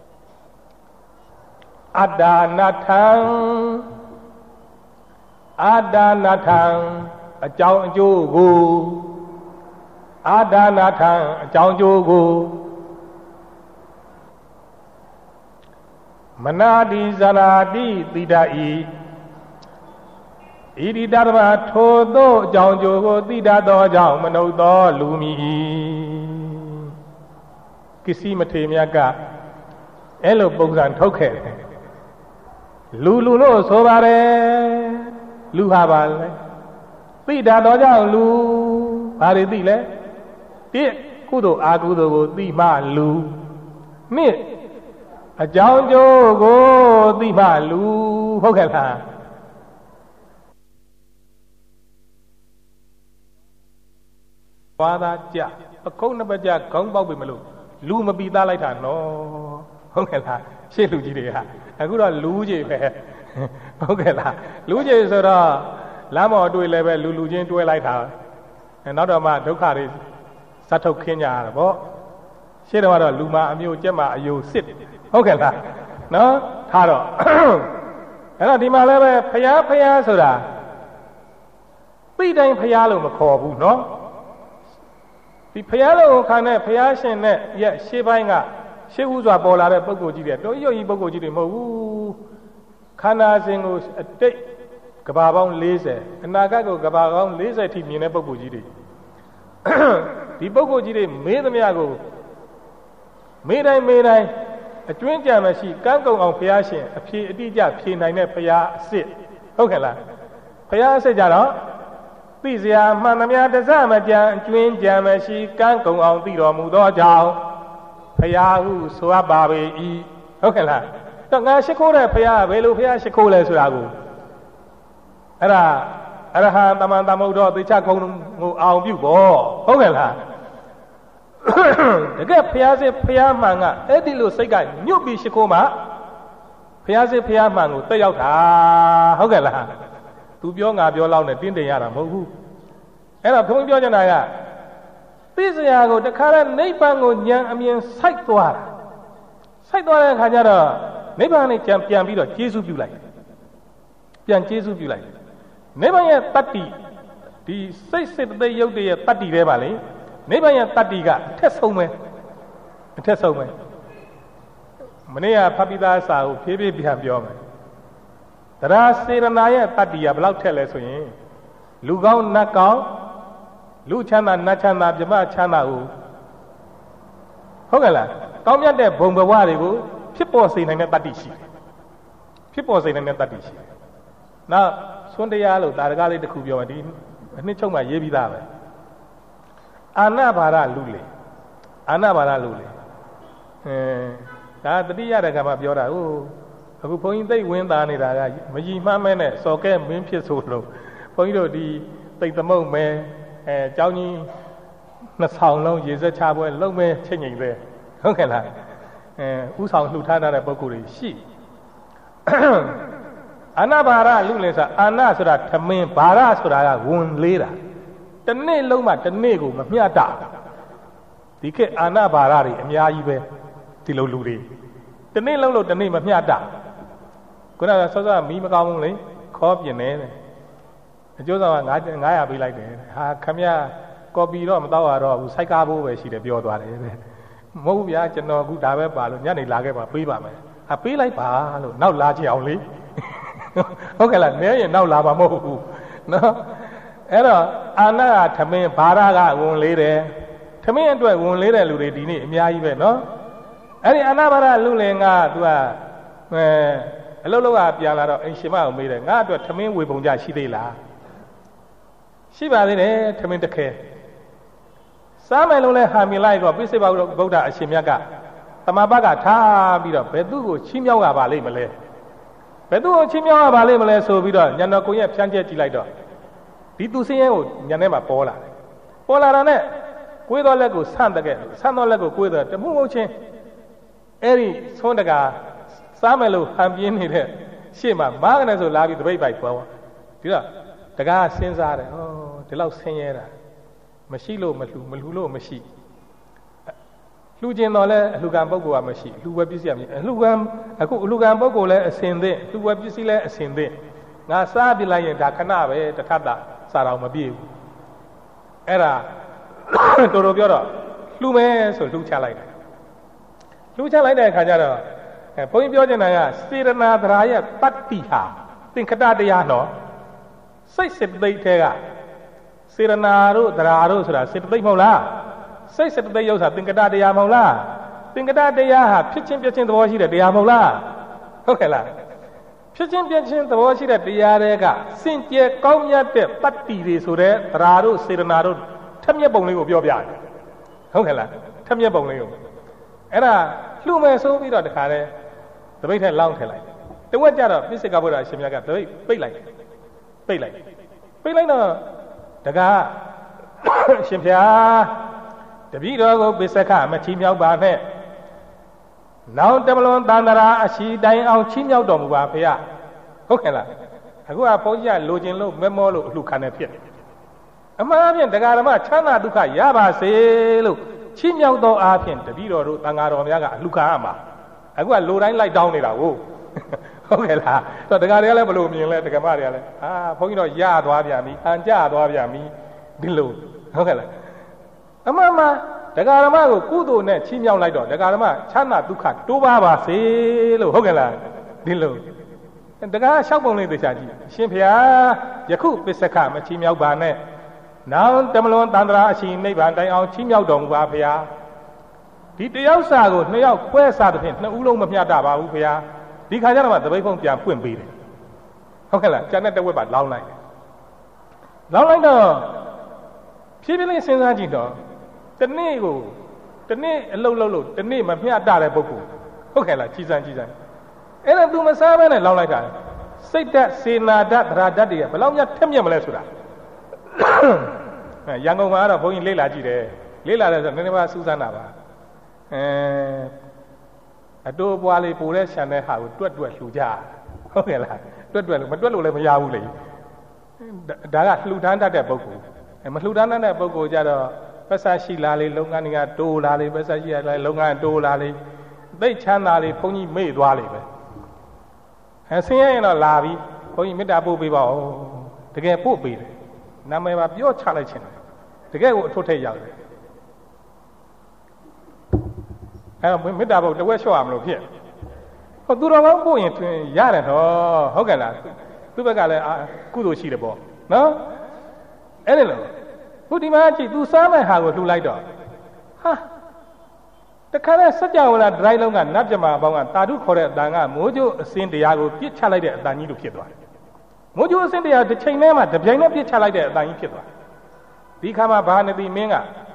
အတ္တနာထံအကြောင်းအကျိုးကိုအတ္တနာထံအကြောင်းအကျိုးကိုမနာတိဇရာတိတိတဤဣတိတဓမ္မထိုသောအကြောင်းအကျိုးကိုသိတတ်သောကြောင့်မနုဿသောလူမည်ကိစီမထေမြတ်ကအဲ့လိုပုံစံထုတ်ခဲ့တယ်လူလို့ဆိုပါတယ်လူဟာပါလေသိတတ်သောကြောင့်လူဘာတွေသိလဲတိကုသိုလ်အာကုသိုလ်ကိုသိမှလူနှစ်အကြောင်းကျိုးကိုသိမှလူဟုတ်ကဲ့လားဘာသာကြအခုနှစ်ပတ်ကြခေါင်းပေါက်ပြီမလို့လူမပီသားလိုက်တာနော်ဟုတ်ကဲ့လားရှေ့လူကြီးတွေကအခုတော့လူကြီးပဲဟုတ်ကဲ့လားလူကြီးဆိုတော့လမ်းပေါ်တွေ့လဲပဲလူချင်းတွဲလိုက်တာနောက်တော့မှဒုက္ခတွေစတ်ထုတ်ခင်းကြရတာပေါ့ရှေ့တော့လူမအမျိုးကျက်မအယိုစစ်ဟုတ်ကဲ့လားနော်ထားတော့အဲ့တော့ဒီမှာလည်းပဲဖျားဆိုတာသိတိုင်းဖျားလို့မခေါ်ဘူးနော်ဒီဖျားလို့ခံတဲ့ဖျားရှင်နဲ့ရဲ့ရှေ့ပိုင်းကရှေ့ဥစွာပေါ်လာတဲ့ပုဂ္ဂိုလ်ကြီးတွေတော်ရုပ်ကြီးပုဂ္ဂိုလ်ကြီးတွေမဟုတ်ဘူးခန္ဓာစဉ်ကိုအတိတ်ကဘာပေါင်း40အနာဂတ်ကိုကဘာပေါင်း40ထိမြင်တဲ့ပုဂ္ဂိုလ်ကြီးတွေဒီပုဂ္ဂိုလ်ကြီးတွေမေးသမျှကိုမေးတိုင်းအကျွင်းကြံမရှိကန်းကုံအောင်ဘုရားရှင်အဖြေအတိအကျဖြေနိုင်တဲ့ဘုရားအစ်စ်ဟုတ်ကဲ့လားဘုရားအစ်စ်ကြတော့သိစရာမှန်သမျှတစမကြံအကျွင်းကြံမရှိကန်းကုံအောင်သိတော်မူသောကြောင့်ဘုရားဟုဆိုအပ်ပါပေ၏ဟုတ်ကဲ့လားတော့ငါရှိခိုးတဲ့ဘုရားဘယ်လိုဘုရားရှိခိုးလဲဆိုတာကိုအဲ့ဒါအရဟံတမန်တမုဒ္ဒောသေချာကုံကိုအောင်ပြုပေါ့ဟုတ်ကဲ့လားတကယ်ဖျားစစ်ဖျားမှန်ကအဲ့ဒီလိုစိတ်ကညွတ်ပြီးရှိခိုးမှဖျားစစ်ဖျားမှန်ကိုတက်ရောက်တာဟုတ်ကဲ့လားသူပြောငါပြောလောက်နဲ့တင်းတင်ရတာမဟုတ်ဘူးအဲ့တော့ဘုန်းကြီးပြောချင်တာကသိစရာကိုတခါတည်းနိဗ္ဗာန်ကိုဉာဏ်အမြင်စိုက်သွားတဲ့အခါကျတော့နိဗ္ဗာန်နဲ့ပြန်ပြီးတော့ကျေးဇူးပြုလိုက်ပြန်ကျေးဇူးပြုလိုက်နိဗ္ဗာန်ရဲ့တတ္တိဒီစိတ်စစ်တဲ့ရုပ်တည်းရဲ့တတ္တိတွေပါလေနိဗ္ဗာန်ရဲ့တတ္တိကအထက်ဆုံးပဲမနေ့ကဖတ်ပြီးသားစာကိုဖြည်းဖြည်းပြန်ပြောမယ်တရားစေရနာရဲ့တတ္တိကဘယ်လောက်ထက်လဲဆိုရင်လူကောင်းနတ်ကောင်းလူချမ်းသာနတ်ချမ်းသာပြမချမ်းသာကိုဟုတ်ကဲ့လားကောင်းမြတ်တဲ့ဘုံဘဝတွေကိုဖြစ်ပေါ်စေနိုင်တဲ့တတ္တိရှိတယ်နောက်ဆွမ်းတရားလို့တာရကလေးတစ်ခုပြောမယ်ဒီအနှစ်ချုပ်မှရေးပြီးသားပဲအာနဘာရလူလေဒါတတိယတက္ကမပြောတာဟုတ်အခုဘုန်းကြီးသိဝင်သားနေတာကမကြီးမှန်းမဲနဲ့စော်ကဲမင်းဖြစ်ဆိုလို့ဘုန်းကြီးတို့ဒီသိသမုတ်မဲကျောင်းကြီးနှစ်ဆောင်လုံးရေစက်ချပွဲလုံးမဲချိန်ငိမ့်ပဲဟုတ်ကဲ့လားဥဆောင်လှူထားတဲ့ပုဂ္ဂိုလ်တွေရှိအာနဘာရလူလေဆိုအာနဆိုတာထမင်းဘာရဆိုတာကဝန်လေးတာတနေ့လုံးမှတနေ့ကိုမမျှတာဒီခေတ်အာနဘာရတွေအများကြီးပဲဒီလိုလူတွေတနေ့လုံးလို့တနေ့မမျှတာခုနကစောစောမီးမကောင်းဘူးလေခေါ်ပြင်းနေတယ်အကျိုးဆောင်က900ပေးလိုက်တယ်ဟာခမရကော်ပီတော့မတော့ရတော့ဘူးစိုက်ကားဖို့ပဲရှိတယ်ပြောသွားတယ်မဟုတ်ဘူးဗျာကျွန်တော်အခုဒါပဲပါလို့ညနေလာခဲ့ပါပေးပါမယ်ပေးလိုက်ပါလို့နောက်လာကြည့်အောင်လေဟုတ်ကဲ့လားနဲရင်နောက်လာမှာမဟုတ်ဘူးနော်အဲ့တော့အာနကထမင်းဘာရကဝန်လေးတယ်ထမင်းအတွက်ဝန်လေးတဲ့လူတွေဒီနေ့အများကြီးပဲနော်အဲ့ဒီအာနဘာရလူလင်ကသူကအလုပ်လုပ်ကပြန်လာတော့အိမ်ရှင်မကိုမေးတယ်ငါအတွက်ထမင်းဝေပုံကြရှိသေးလားရှိပါသေးတယ်ထမင်းတစ်ခဲစားမယ်လို့လဲဟာမြင်လိုက်တော့ပိစိပါဗုဒ္ဓအရှင်မြတ်ကတမပတ်ကထားပြီးတော့ဘယ်သူ့ကိုချီးမြှောက်ရပါလိမ့်မလဲဘယ်သူ့ချင်းမြောင်းရပါလိမ့်မလဲဆိုပြီးတော့ညတော်ကိုရဲ့ဖြန်းချက်ကြည့်လိုက်တော့ဒီသူစင်းရဲကိုညနေမှာပေါ်လာတယ်ပေါ်လာတာနဲ့ကိုွေးတော်လက်ကိုဆန့်တကက်ဆန့်တော်လက်ကိုကိုွေးတော်တမှုမဟုတ်ချင်းအဲ့ဒီသွန်းတကာစားမယ်လို့ဟန်ပြင်းနေတဲ့ရှေ့မှာမားကနေဆိုလာပြီးတပိတ်ပိုက်ပေါ်ဒီတော့တကားစဉ်းစားတယ်ဩဒီလောက်ဆင်းရဲတာမရှိလို့မလှူလို့မရှိလှူခြင်းတော့လဲအလှူကံပုဂ္ဂိုလ်ကမရှိလှူဝဲပစ္စည်းမရှိအလှူကံအခုအလှူကံပုဂ္ဂိုလ်လဲအစင်သင့်လှူဝဲပစ္စည်းလဲအစင်သင့်ငါစားပြလိုက်ရင်ဒါခဏပဲတထတာစားတော့မပြည့်ဘူးအဲ့ဒါတော်တော်ပြောတော့လှူမယ်ဆိုလှူချလိုက်တယ်လှူချလိုက်တဲ့အခါကျတော့ဘုန်းကြီးပြောချင်တာကစေရနာသရာရဲ့တတ္တိဟာသင်္ခတတရားနော်စိတ်စေတသိက်ထဲကစေရနာတို့သရာတို့ဆိုတာစေတသိက်မဟုတ်လားစိတ်စေတသိက်ရုပ်ဆိုတာသင်္ခတတရားမဟုတ်လားသင်္ခတတရားဟာဖြစ်ချင်းပြချင်းသဘောရှိတဲ့တရားမဟုတ်လားဟုတ်ကဲ့လားဖြစ်ချင်းပြချင်းသဘောရှိတဲ့တရားတွေကစင်ကြယ်ကောင်းမြတ်တဲ့တတ္တိတွေဆိုတဲ့သရာတို့စေရနာတို့ထက်မြက်ပုံလေးကိုပြောပြတယ်ဟုတ်ကဲ့လားထက်မြက်ပုံလေးကိုအဲ့ဒါလှူမယ်ဆိုပြီးတော့တခါတည်းတပိတ်ထဲလောင်းထည့်လိုက်တဝက်ကြတော့ပြစ္ဆေကဗုဒ္ဓအရှင်မြတ်ကတပိတ်ပိတ်လိုက်တော့တကားရှင်ဖျားတပည့်တော်ကိုပစ္စကမချီးမြှောက်ပါနဲ့နောင်တမလွန်တန်တရာအရှိတိုင်အောင်ချီးမြှောက်တော်မူပါဖေရဟုတ်ကဲ့လားအခုကဘုန်းကြီးကလိုချင်လို့မဲမောလို့အလှခံနေဖြစ်အမှန်အပြင်တရားဓမ္မချမ်းသာဒုက္ခရပါစေလို့ချီးမြှောက်သောအားဖြင့်တပည့်တော်တို့တန်ဃာတော်များကအလှခံရမှာအခုကလိုတိုင်းလိုက်တောင်းနေတာကိုဟုတ်ကဲ့လားတော့တရားတွေကလည်းဘလို့မြင်လဲတရားမတွေကလည်းဘုန်းကြီးတော့ရသွားပြန်ပြီအန်ကြသွားပြန်ပြီဒီလိုဟုတ်ကဲ့လားအမှန်မှတရားဓမ္မကိုကုသိုလ်နဲ့ချီးမြှောက်လိုက်တော့တရားဓမ္မချမ်းသာဒုက္ခတိုးပါပါစေလို့ဟုတ်ကဲ့လားဒီလိုတရားလျှောက်ပုံလေးသိချာကြည့်ရှင်ဖေယခုပစ္စကမချီးမြှောက်ပါနဲ့နောင်တမလွန်တန်တရာအရှိနိဗ္ဗာန်တိုင်အောင်ချီးမြှောက်တော်မူပါဖေဒီတယောက်စာကိုနှစ်ယောက်ခွဲစားတဲ့ဖြင့်နှစ်ဦးလုံးမမျှတပါဘူးဖေဒီခါကျတော့မှတပိတ်ဖုံးပြန်ပွင့်ပေးတယ်ဟုတ်ကဲ့လားကျန်တဲ့တဝက်ပါလောင်းလိုက်တော့ဖြည်းဖြည်းလေးစဉ်းစားကြည့်တော့တနေ့အလုပ်လုပ်လို့တနေ့မမျှတတဲ့ပုဂ္ဂိုလ်ဟုတ်ကဲ့လားကြီးစမ်းအဲ့ဒါ तू မစားဘဲနဲ့လောင်းလိုက်တာစိတ်ဓာတ်စေနာဓာတ်သရာဓာတ်တွေကဘယ်လောက်များထက်မြက်မလဲဆိုတာရန်ကုန်မှာတော့ဘုန်းကြီးလေ့လာကြည့်တယ်လေ့လာတယ်ဆိုနည်းနည်းပါးစူးစမ်းတာပါအတိုးပွားလေးပိုတဲ့ခြံတဲ့ဟာကိုတွက်လှူကြဟုတ်ကဲ့လားတွက်လို့မတွက်လို့လည်းမရဘူးလေဒါကလှူဒန်းတတ်တဲ့ပုဂ္ဂိုလ်မလှူဒန်းတတ်တဲ့ပုဂ္ဂိုလ်ကြတော့ပတ်စာရှိလာလေလုပ်ငန်းတွေကတိုးလာလေပတ်စာရှိလာလေလုပ်ငန်းတိုးလာလေသိချမ်းသာလေဘုန်းကြီးမေ့သွားလေပဲဆင်းရဲရင်တော့လာပြီဘုန်းကြီးမေတ္တာပို့ပေးပါဦးတကယ်ပို့ပေးတယ်နာမည်ပါပြောချလိုက်ခြင်းတကယ်ကိုအထွတ်ထိပ်ရောက်တယ်အဲ့တော့မေတ္တာဘုတ်တဝက်လျှော့ရမလို့ဖြစ်ဟောသူတော်ကောင်းပို့ရင်ရတယ်တော့ဟုတ်ကဲ့လားသူ့ဘက်ကလည်းကုသိုလ်ရှိတယ်ပေါ့နော်အဲ့ဒါလို့ခုဒီမှာကြည့်သူစားမဲ့ဟာကိုလှူလိုက်တော့ဟာတခါနဲ့စัจ java လာဒရိုက်လုံးကနတ်ပြမအပေါင်းကတာဓုခေါ်တဲ့အတန်ကမိုးကြိုးအစင်းတရားကိုပြစ်ချလိုက်တဲ့အတန်ကြီးလို့ဖြစ်သွားတယ်မိုးကြိုးအစင်းတရားတစ်ချိန်ထဲမှာတပြိုင်နဲ့ပြစ်ချလိုက်တဲ့အတန်ကြီးဖြစ်သွားတယ်ဒီခါမှာဘာနတိမင်းက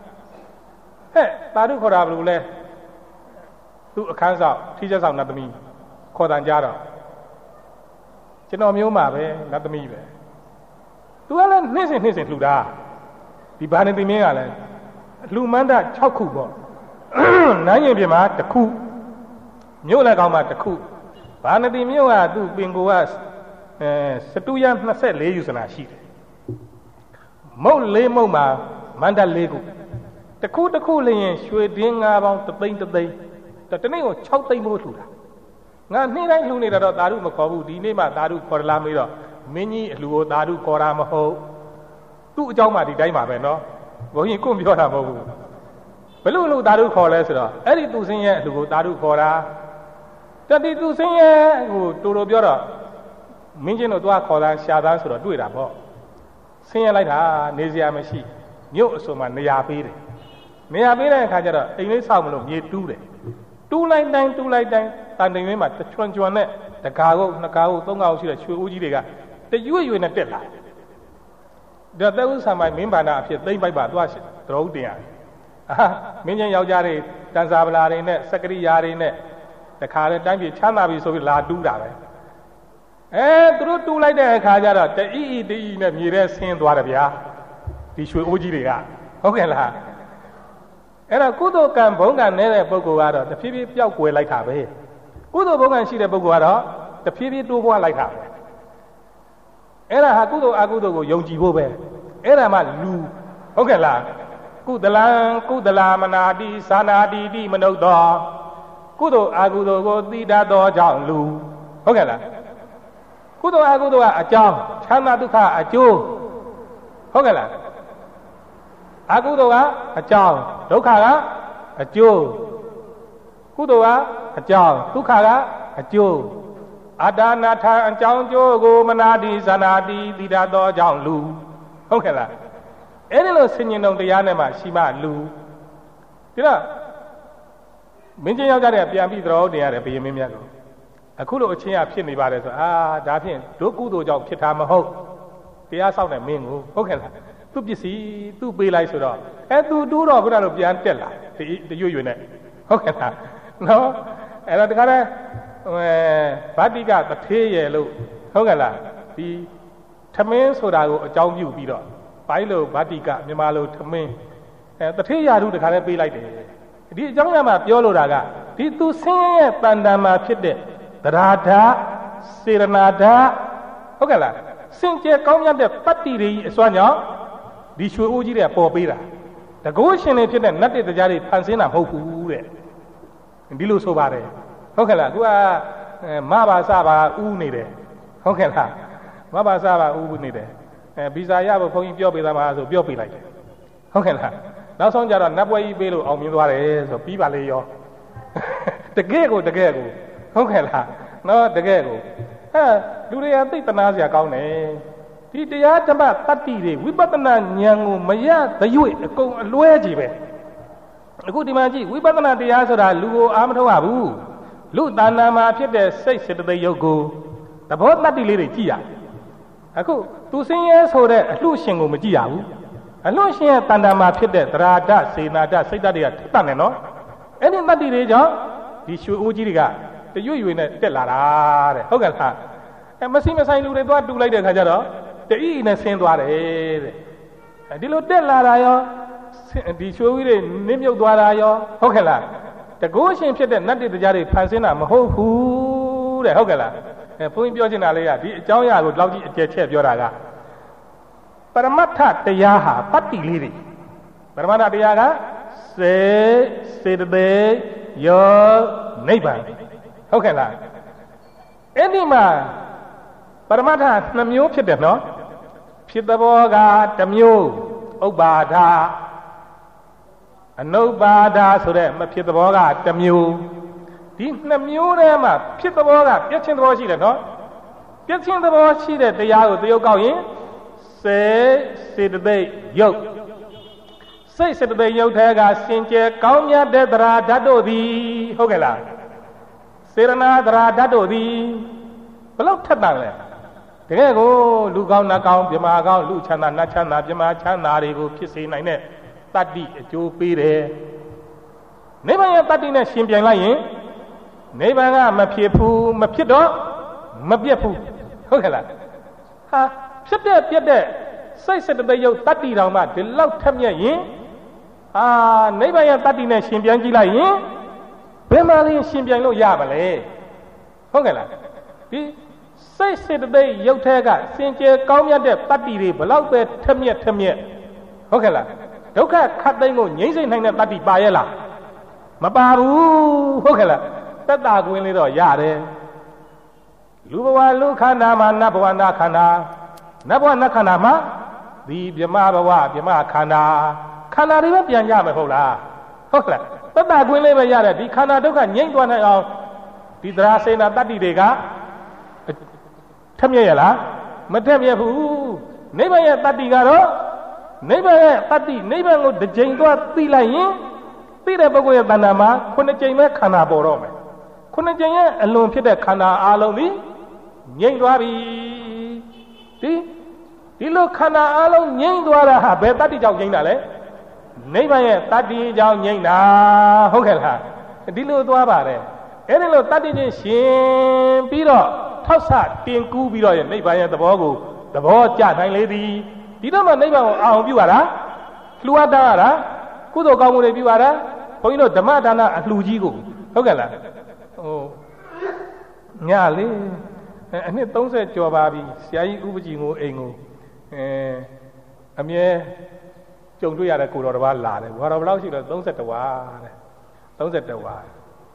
တာဓုခေါ်တာဘယ်လိုလဲသူအခန်းဆောင်ထိချက်ဆောင်နတ်သမီးခေါ်တန်ကြတော့ကျွန်တော်မျိုးမှာပဲနတ်သမီးပဲသူကလည်းနှိမ့်စင်လှူတာဒီဘာနေတိမင်းကလည်းလှူမန္တ6ခုပေါ့နန်းရင်ပြင်မှာ1ခုမြို့လည်းကောင်းမှာ1ခုဘာနေတိမြို့ကသူ့ပင်ကိုကစတုယ24ယူစနာရှိတယ်မုတ်4မုတ်မှာမန္တ4ခုတစ်ခုလည်းရင်ရွှေတင်း5ပေါင်း3သိန်းတနေ့ကို6သိန်းမို့လှူတာငါနေ့တိုင်းလှူနေတာတော့သာဓုမခေါ်ဘူးဒီနေ့မှသာဓုခေါ်လာမေးတော့မင်းကြီးအလှူကိုသာဓုခေါ်တာမဟုတ်သူ့အเจ้าမှဒီတိုင်းပါပဲနော်ဘုန်းကြီးကိုပြောတာမဟုတ်ဘူးဘယ်လိုသာဓုခေါ်လဲဆိုတော့အဲ့ဒီသူစင်းရဲ့အလှူကိုသာဓုခေါ်တာတတိသူစင်းရဲ့ဟိုတူတူပြောတော့မင်းချင်းတို့သွားခေါ်တာရှာသားဆိုတော့တွေ့တာပေါ့ဆင်းရဲလိုက်တာနေစရာမရှိမြို့အစုံမှာနေရာပေးတယ်နေရာပေးတဲ့အခါကျတော့အိမ်လေးဆောက်မလို့မြေတူးတယ်တူးလိုက်တိုင်းတန်တိမ်လေးမှာတချွန်နဲ့တကားကုတ်နှစ်ကားကုတ်သုံးကားကုတ်ရှိတဲ့ရွှေဦးကြီးတွေကတရွေ့နဲ့တက်လာတယ်ဒါသက်ဥဆောင်မိုင်းမင်းဘာနာအဖြစ်သိမ့်ပိုက်ပါသွားတော်ဦးတင်ရတယ်မင်းချင်းယောက်ျားတွေတန်စာပလာတွေနဲ့စက္ကရိယာတွေနဲ့တခါလဲတိုင်းပြည်ချမ်းသာပြီဆိုပြီးလာတူးတာပဲသူတို့တူလိုက်တဲ့အခါကျတော့တအီနဲ့မြေထဲဆင်းသွားတယ်ဗျာဒီရွှေအိုးကြီးတွေကဟုတ်ကဲ့လားအဲ့တော့ကုသိုလ်ကံဘုံကံနေတဲ့ပုဂ္ဂိုလ်ကတော့တဖြည်းဖြည်းပျောက်ကွယ်လိုက်တာပဲကုသိုလ်ဘုံကံရှိတဲ့ပုဂ္ဂိုလ်ကတော့တဖြည်းဖြည်းတိုးပွားလိုက်တာပဲအဲ့ဒါဟာကုသိုလ်အကုသိုလ်ကိုယုံကြည်ဖို့ပဲအဲ့ဒါမှလူဟုတ်ကဲ့လားကုသလမနာတိသာနာတိတိမနုဿောကုသိုလ်အကုသိုလ်ကိုသိတတ်သောကြောင့်လူဟုတ်ကဲ့လားကုသိုလ်အကုသိုလ်ကအကြောင်းချမ်းသာဒုက္ခအကျိုးဟုတ်ကဲ့လားအကုသိုလ်ကအကြောင်းဒုက္ခကအကျိုးကုသိုလ်ကအကြောင်းဒုက္ခကအကျိုးအတ္တနာထအကြောင်းကျိုးကိုမနာတိဇာနာတိသိတတ်သောကြောင့်လူဟုတ်ကဲ့လားအဲ့ဒီလိုဆင်ញင်တော်တရားနဲ့မှရှိမှလူဒီတော့မင်းချင်းယောက်ျားတွေကပြန်ပြီးတော်တင်ရတယ်ဘုရင်မင်းမြတ်ကိုအခုလိုအချင်းအဖြစ်နေပါတယ်ဆိုဒါဖြင့်ဒုကုသိုလ်ကြောင့်ဖြစ်တာမဟုတ်တရားဆောက်တဲ့မင်းကိုဟုတ်ကဲ့လားသူ့ပစ္စည်းသူ့ပေးလိုက်ဆိုတော့သူတူးတော့ခုနလိုပြန်တက်လာတရွရွနဲ့ဟုတ်ကဲ့လားနော်အဲ့တော့တခါတည်းဗတ္တိကတထေးရဲ့လို့ဟုတ်ကဲ့လားဒီထမင်းဆိုတာကိုအကြောင်းပြုပြီးတော့ပိုင်းလို့ဗတ္တိကမြန်မာလိုထမင်းတထေးရာထုတခါတည်းပေးလိုက်တယ်ဒီအကြောင်းရမှာပြောလို့တာကဒီသူဆင်းရဲတန်တန်မှာဖြစ်တဲ့သရဓာစေရနာဓာဟုတ်ကဲ့လားစင်ကြယ်ကောင်းမြတ်တဲ့ပတ္တိတွေအစွမ်းကြောင့်ဒီရွှေအိုးကြီးတွေကပေါ်ပေးတာတကုရှင်တွေဖြစ်တဲ့နတ်တဲ့တရားတွေဖန်ဆင်းတာမဟုတ်ဘူးတဲ့ဒီလိုဆိုပါတယ်ဟုတ်ကဲ့လားသူကမဘာစဘာဥနေတယ်ဟုတ်ကဲ့လားမဘာစဘာဥနေတယ်ဗီဇာရဖို့ဘုန်းကြီးပြောပေးသားမှာဆိုပြောပေးလိုက်တယ်ဟုတ်ကဲ့လားနောက်ဆုံးကြတော့နတ်ပွဲကြီးပေးလို့အောင်မြင်သွားတယ်ဆိုပြီးပါလေရောတကယ်ကိုဟုတ်ကဲ့လားနော်တကယ်ကိုလူတွေကသိတနာစရာကောင်းတယ်ဒီတရားဓမ္မတတ္တိတွေဝိပဿနာဉာဏ်ကိုမရသရွေ့အကုန်အလွဲကြီးပဲအခုဒီမှာကြည့်ဝိပဿနာတရားဆိုတာလူကိုအားမထုတ်ရဘူးလူတဏ္ဍာမှာဖြစ်တဲ့စိတ်စေတသိက်ရုပ်ကိုသဘောတတ္တိလေးတွေကြည့်ရအခုသူစင်းရဲဆိုတဲ့အလှရှင်ကိုမကြည့်ရဘူးအလှရှင်ရဲ့တဏ္ဍာမှာဖြစ်တဲ့သရာဒစေနာဒစိတ်ဓာတ်တွေကထပ်တယ်နော်အဲ့ဒီတတ္တိတွေကြောင့်ဒီရွှေအိုးကြီးတွေကတရွရွနဲ့တက်လာတာတဲ့ဟုတ်ကဲ့လားမစိမဆိုင်လူတွေသွားတူလိုက်တဲ့ခါကျတော့တအီနဲ့ဆင်းသွားတယ်တဲ့ဒီလိုတက်လာတာရောဒီရွှေဝီတွေနင်းမြုပ်သွားတာရောဟုတ်ကဲ့လားတကုရှင်ဖြစ်တဲ့နတ်တေတရားတွေဖန်ဆင်းတာမဟုတ်ဘူးတဲ့ဟုတ်ကဲ့လားဘုန်းကြီးပြောချင်တာလေးကဒီအကြောင်းအရာကိုလောက်ကြီးအကျယ်ချက်ပြောတာကပရမတ္ထတရားဟာပတ္တိလေးတွေပရမတ္ထတရားကစေတသိက်ယောနိဗ္ဗာန်ဟုတ်ကဲ့လားအဲ့ဒီမှာပရမတ္ထ2မျိုးဖြစ်တယ်နော်ဖြစ်သဘောက1မျိုးဥပ္ပါဒအနုပ္ပါဒဆိုတဲ့မဖြစ်သဘောက1မျိုးဒီ2မျိုးထဲမှာဖြစ်သဘောကပြည့်ချင်းသဘောရှိတယ်နော်ပြည့်ချင်းသဘောရှိတဲ့တရားကိုတရုပ်ကောက်ရင်စေတသိက်ယုတ်စိတ်စေတသိက်ယုတ်ထဲကစင်ကြယ်ကောင်းမြတ်တဲ့သရာဓာတ်တို့သည်ဟုတ်ကဲ့လားစေရနာသရာဓာတ်တို့သည်ဘလို့ထက်တန်လဲတကယ်ကိုလူကောင်းနတ်ကောင်းပြမာကောင်းလူချမ်းသာနတ်ချမ်းသာပြမာချမ်းသာတွေကိုဖြစ်စေနိုင်တဲ့တတ္တိအကျိုးပေးတယ်နိဗ္ဗာန်ရဲ့တတ္တိနဲ့ရှင်ပြိုင်လိုက်ရင်နိဗ္ဗာန်ကမဖြစ်ဘူးမဖြစ်တော့မပြတ်ဘူးဟုတ်ကဲ့လားဟာဖြစ်တဲ့ပြတ်တဲ့စိတ်စေတသိက်ယုတ်တတ္တိတော်မှဒီလောက်ထက်မြက်ရင်နိဗ္ဗာန်ရဲ့တတ္တိနဲ့ရှင်ပြိုင်ကြည့်လိုက်ရင်ဘယ်မှာလဲရှင်ပြိုင်လို့ရပါလဲဟုတ်ကဲ့လားဒီစိတ်စေတသိက်ရုပ်ထဲကစင်ကြယ်ကောင်းမြတ်တဲ့တတ္တိတွေဘလောက်ပဲထက်မြက်ဟုတ်ကဲ့လားဒုက္ခခတ်သိမ်းကိုငြိမ့်စိမ့်နိုင်တဲ့တတ္တိပါရဲ့လားမပါဘူးဟုတ်ကဲ့လားသက်တာကွင်းလေးတော့ရတယ်လူဘဝလူခန္ဓာမှာနတ်ဘဝနတ်ခန္ဓာနတ်ဘဝနတ်ခန္ဓာမှာဒီဗြဟ္မဘဝဗြဟ္မခန္ဓာတွေပဲပြန်ကြမယ်ဟုတ်လားဟုတ်လားသက်တာကွင်းလေးပဲရတယ်ဒီခန္ဓာဒုက္ခငြိမ့်သွားနိုင်အောင်ဒီသရာစေနာတတ္တိတွေကထက်မြက်ရလားမထက်မြက်ဘူးနိဗ္ဗာန်ရဲ့တတ္တိကတော့နိဗ္ဗာန်ရဲ့တတ္တိနိဗ္ဗာန်ကိုတစ်ကြိမ်သွားသိလိုက်ရင်သိတဲ့ပုဂ္ဂိုလ်ရဲ့တဏ္ဍာမှာ9ကြိမ်ပဲခန္ဓာပေါ်တော့မယ်9ကြိမ်ရဲ့အလွန်ဖြစ်တဲ့ခန္ဓာအလုံးဒီငြိမ့်သွားပြီဒီလိုခန္ဓာအလုံးငြိမ့်သွားတာဟာဘယ်တတ္တိကြောင့်ငြိမ့်တာလဲနိဗ္ဗာန်ရဲ့တတ္တိကြောင့်ငြိမ့်တာဟုတ်ကဲ့လားဒီလိုသွားပါတယ်အဲ့ဒီလိုတတ္တိချင်းရှင်ပြီးတော့ထောက်ဆတင်ကူးပြီးတော့နိဗ္ဗာန်ရဲ့သဘောကိုသဘောကျနိုင်လေသည်ဒီတော့မှနိဗ္ဗာန်ကိုအောင်ပြုရတာလှူအပ်တာရတာကုသိုလ်ကောင်းမှုတွေပြုရတာဘုန်းကြီးတို့ဓမ္မဒါနအလှူကြီးကိုဟုတ်ကဲ့လားညလေအနှစ်30ကျော်ပါပြီဆရာကြီးဥပကြီးကိုအိမ်ကိုအမြဲကြုံတွေ့ရတဲ့ကိုတော်တစ်ပါးလာတယ်ဘာတော်ဘယ်လောက်ရှိလဲ31ဝါတဲ့31ဝါ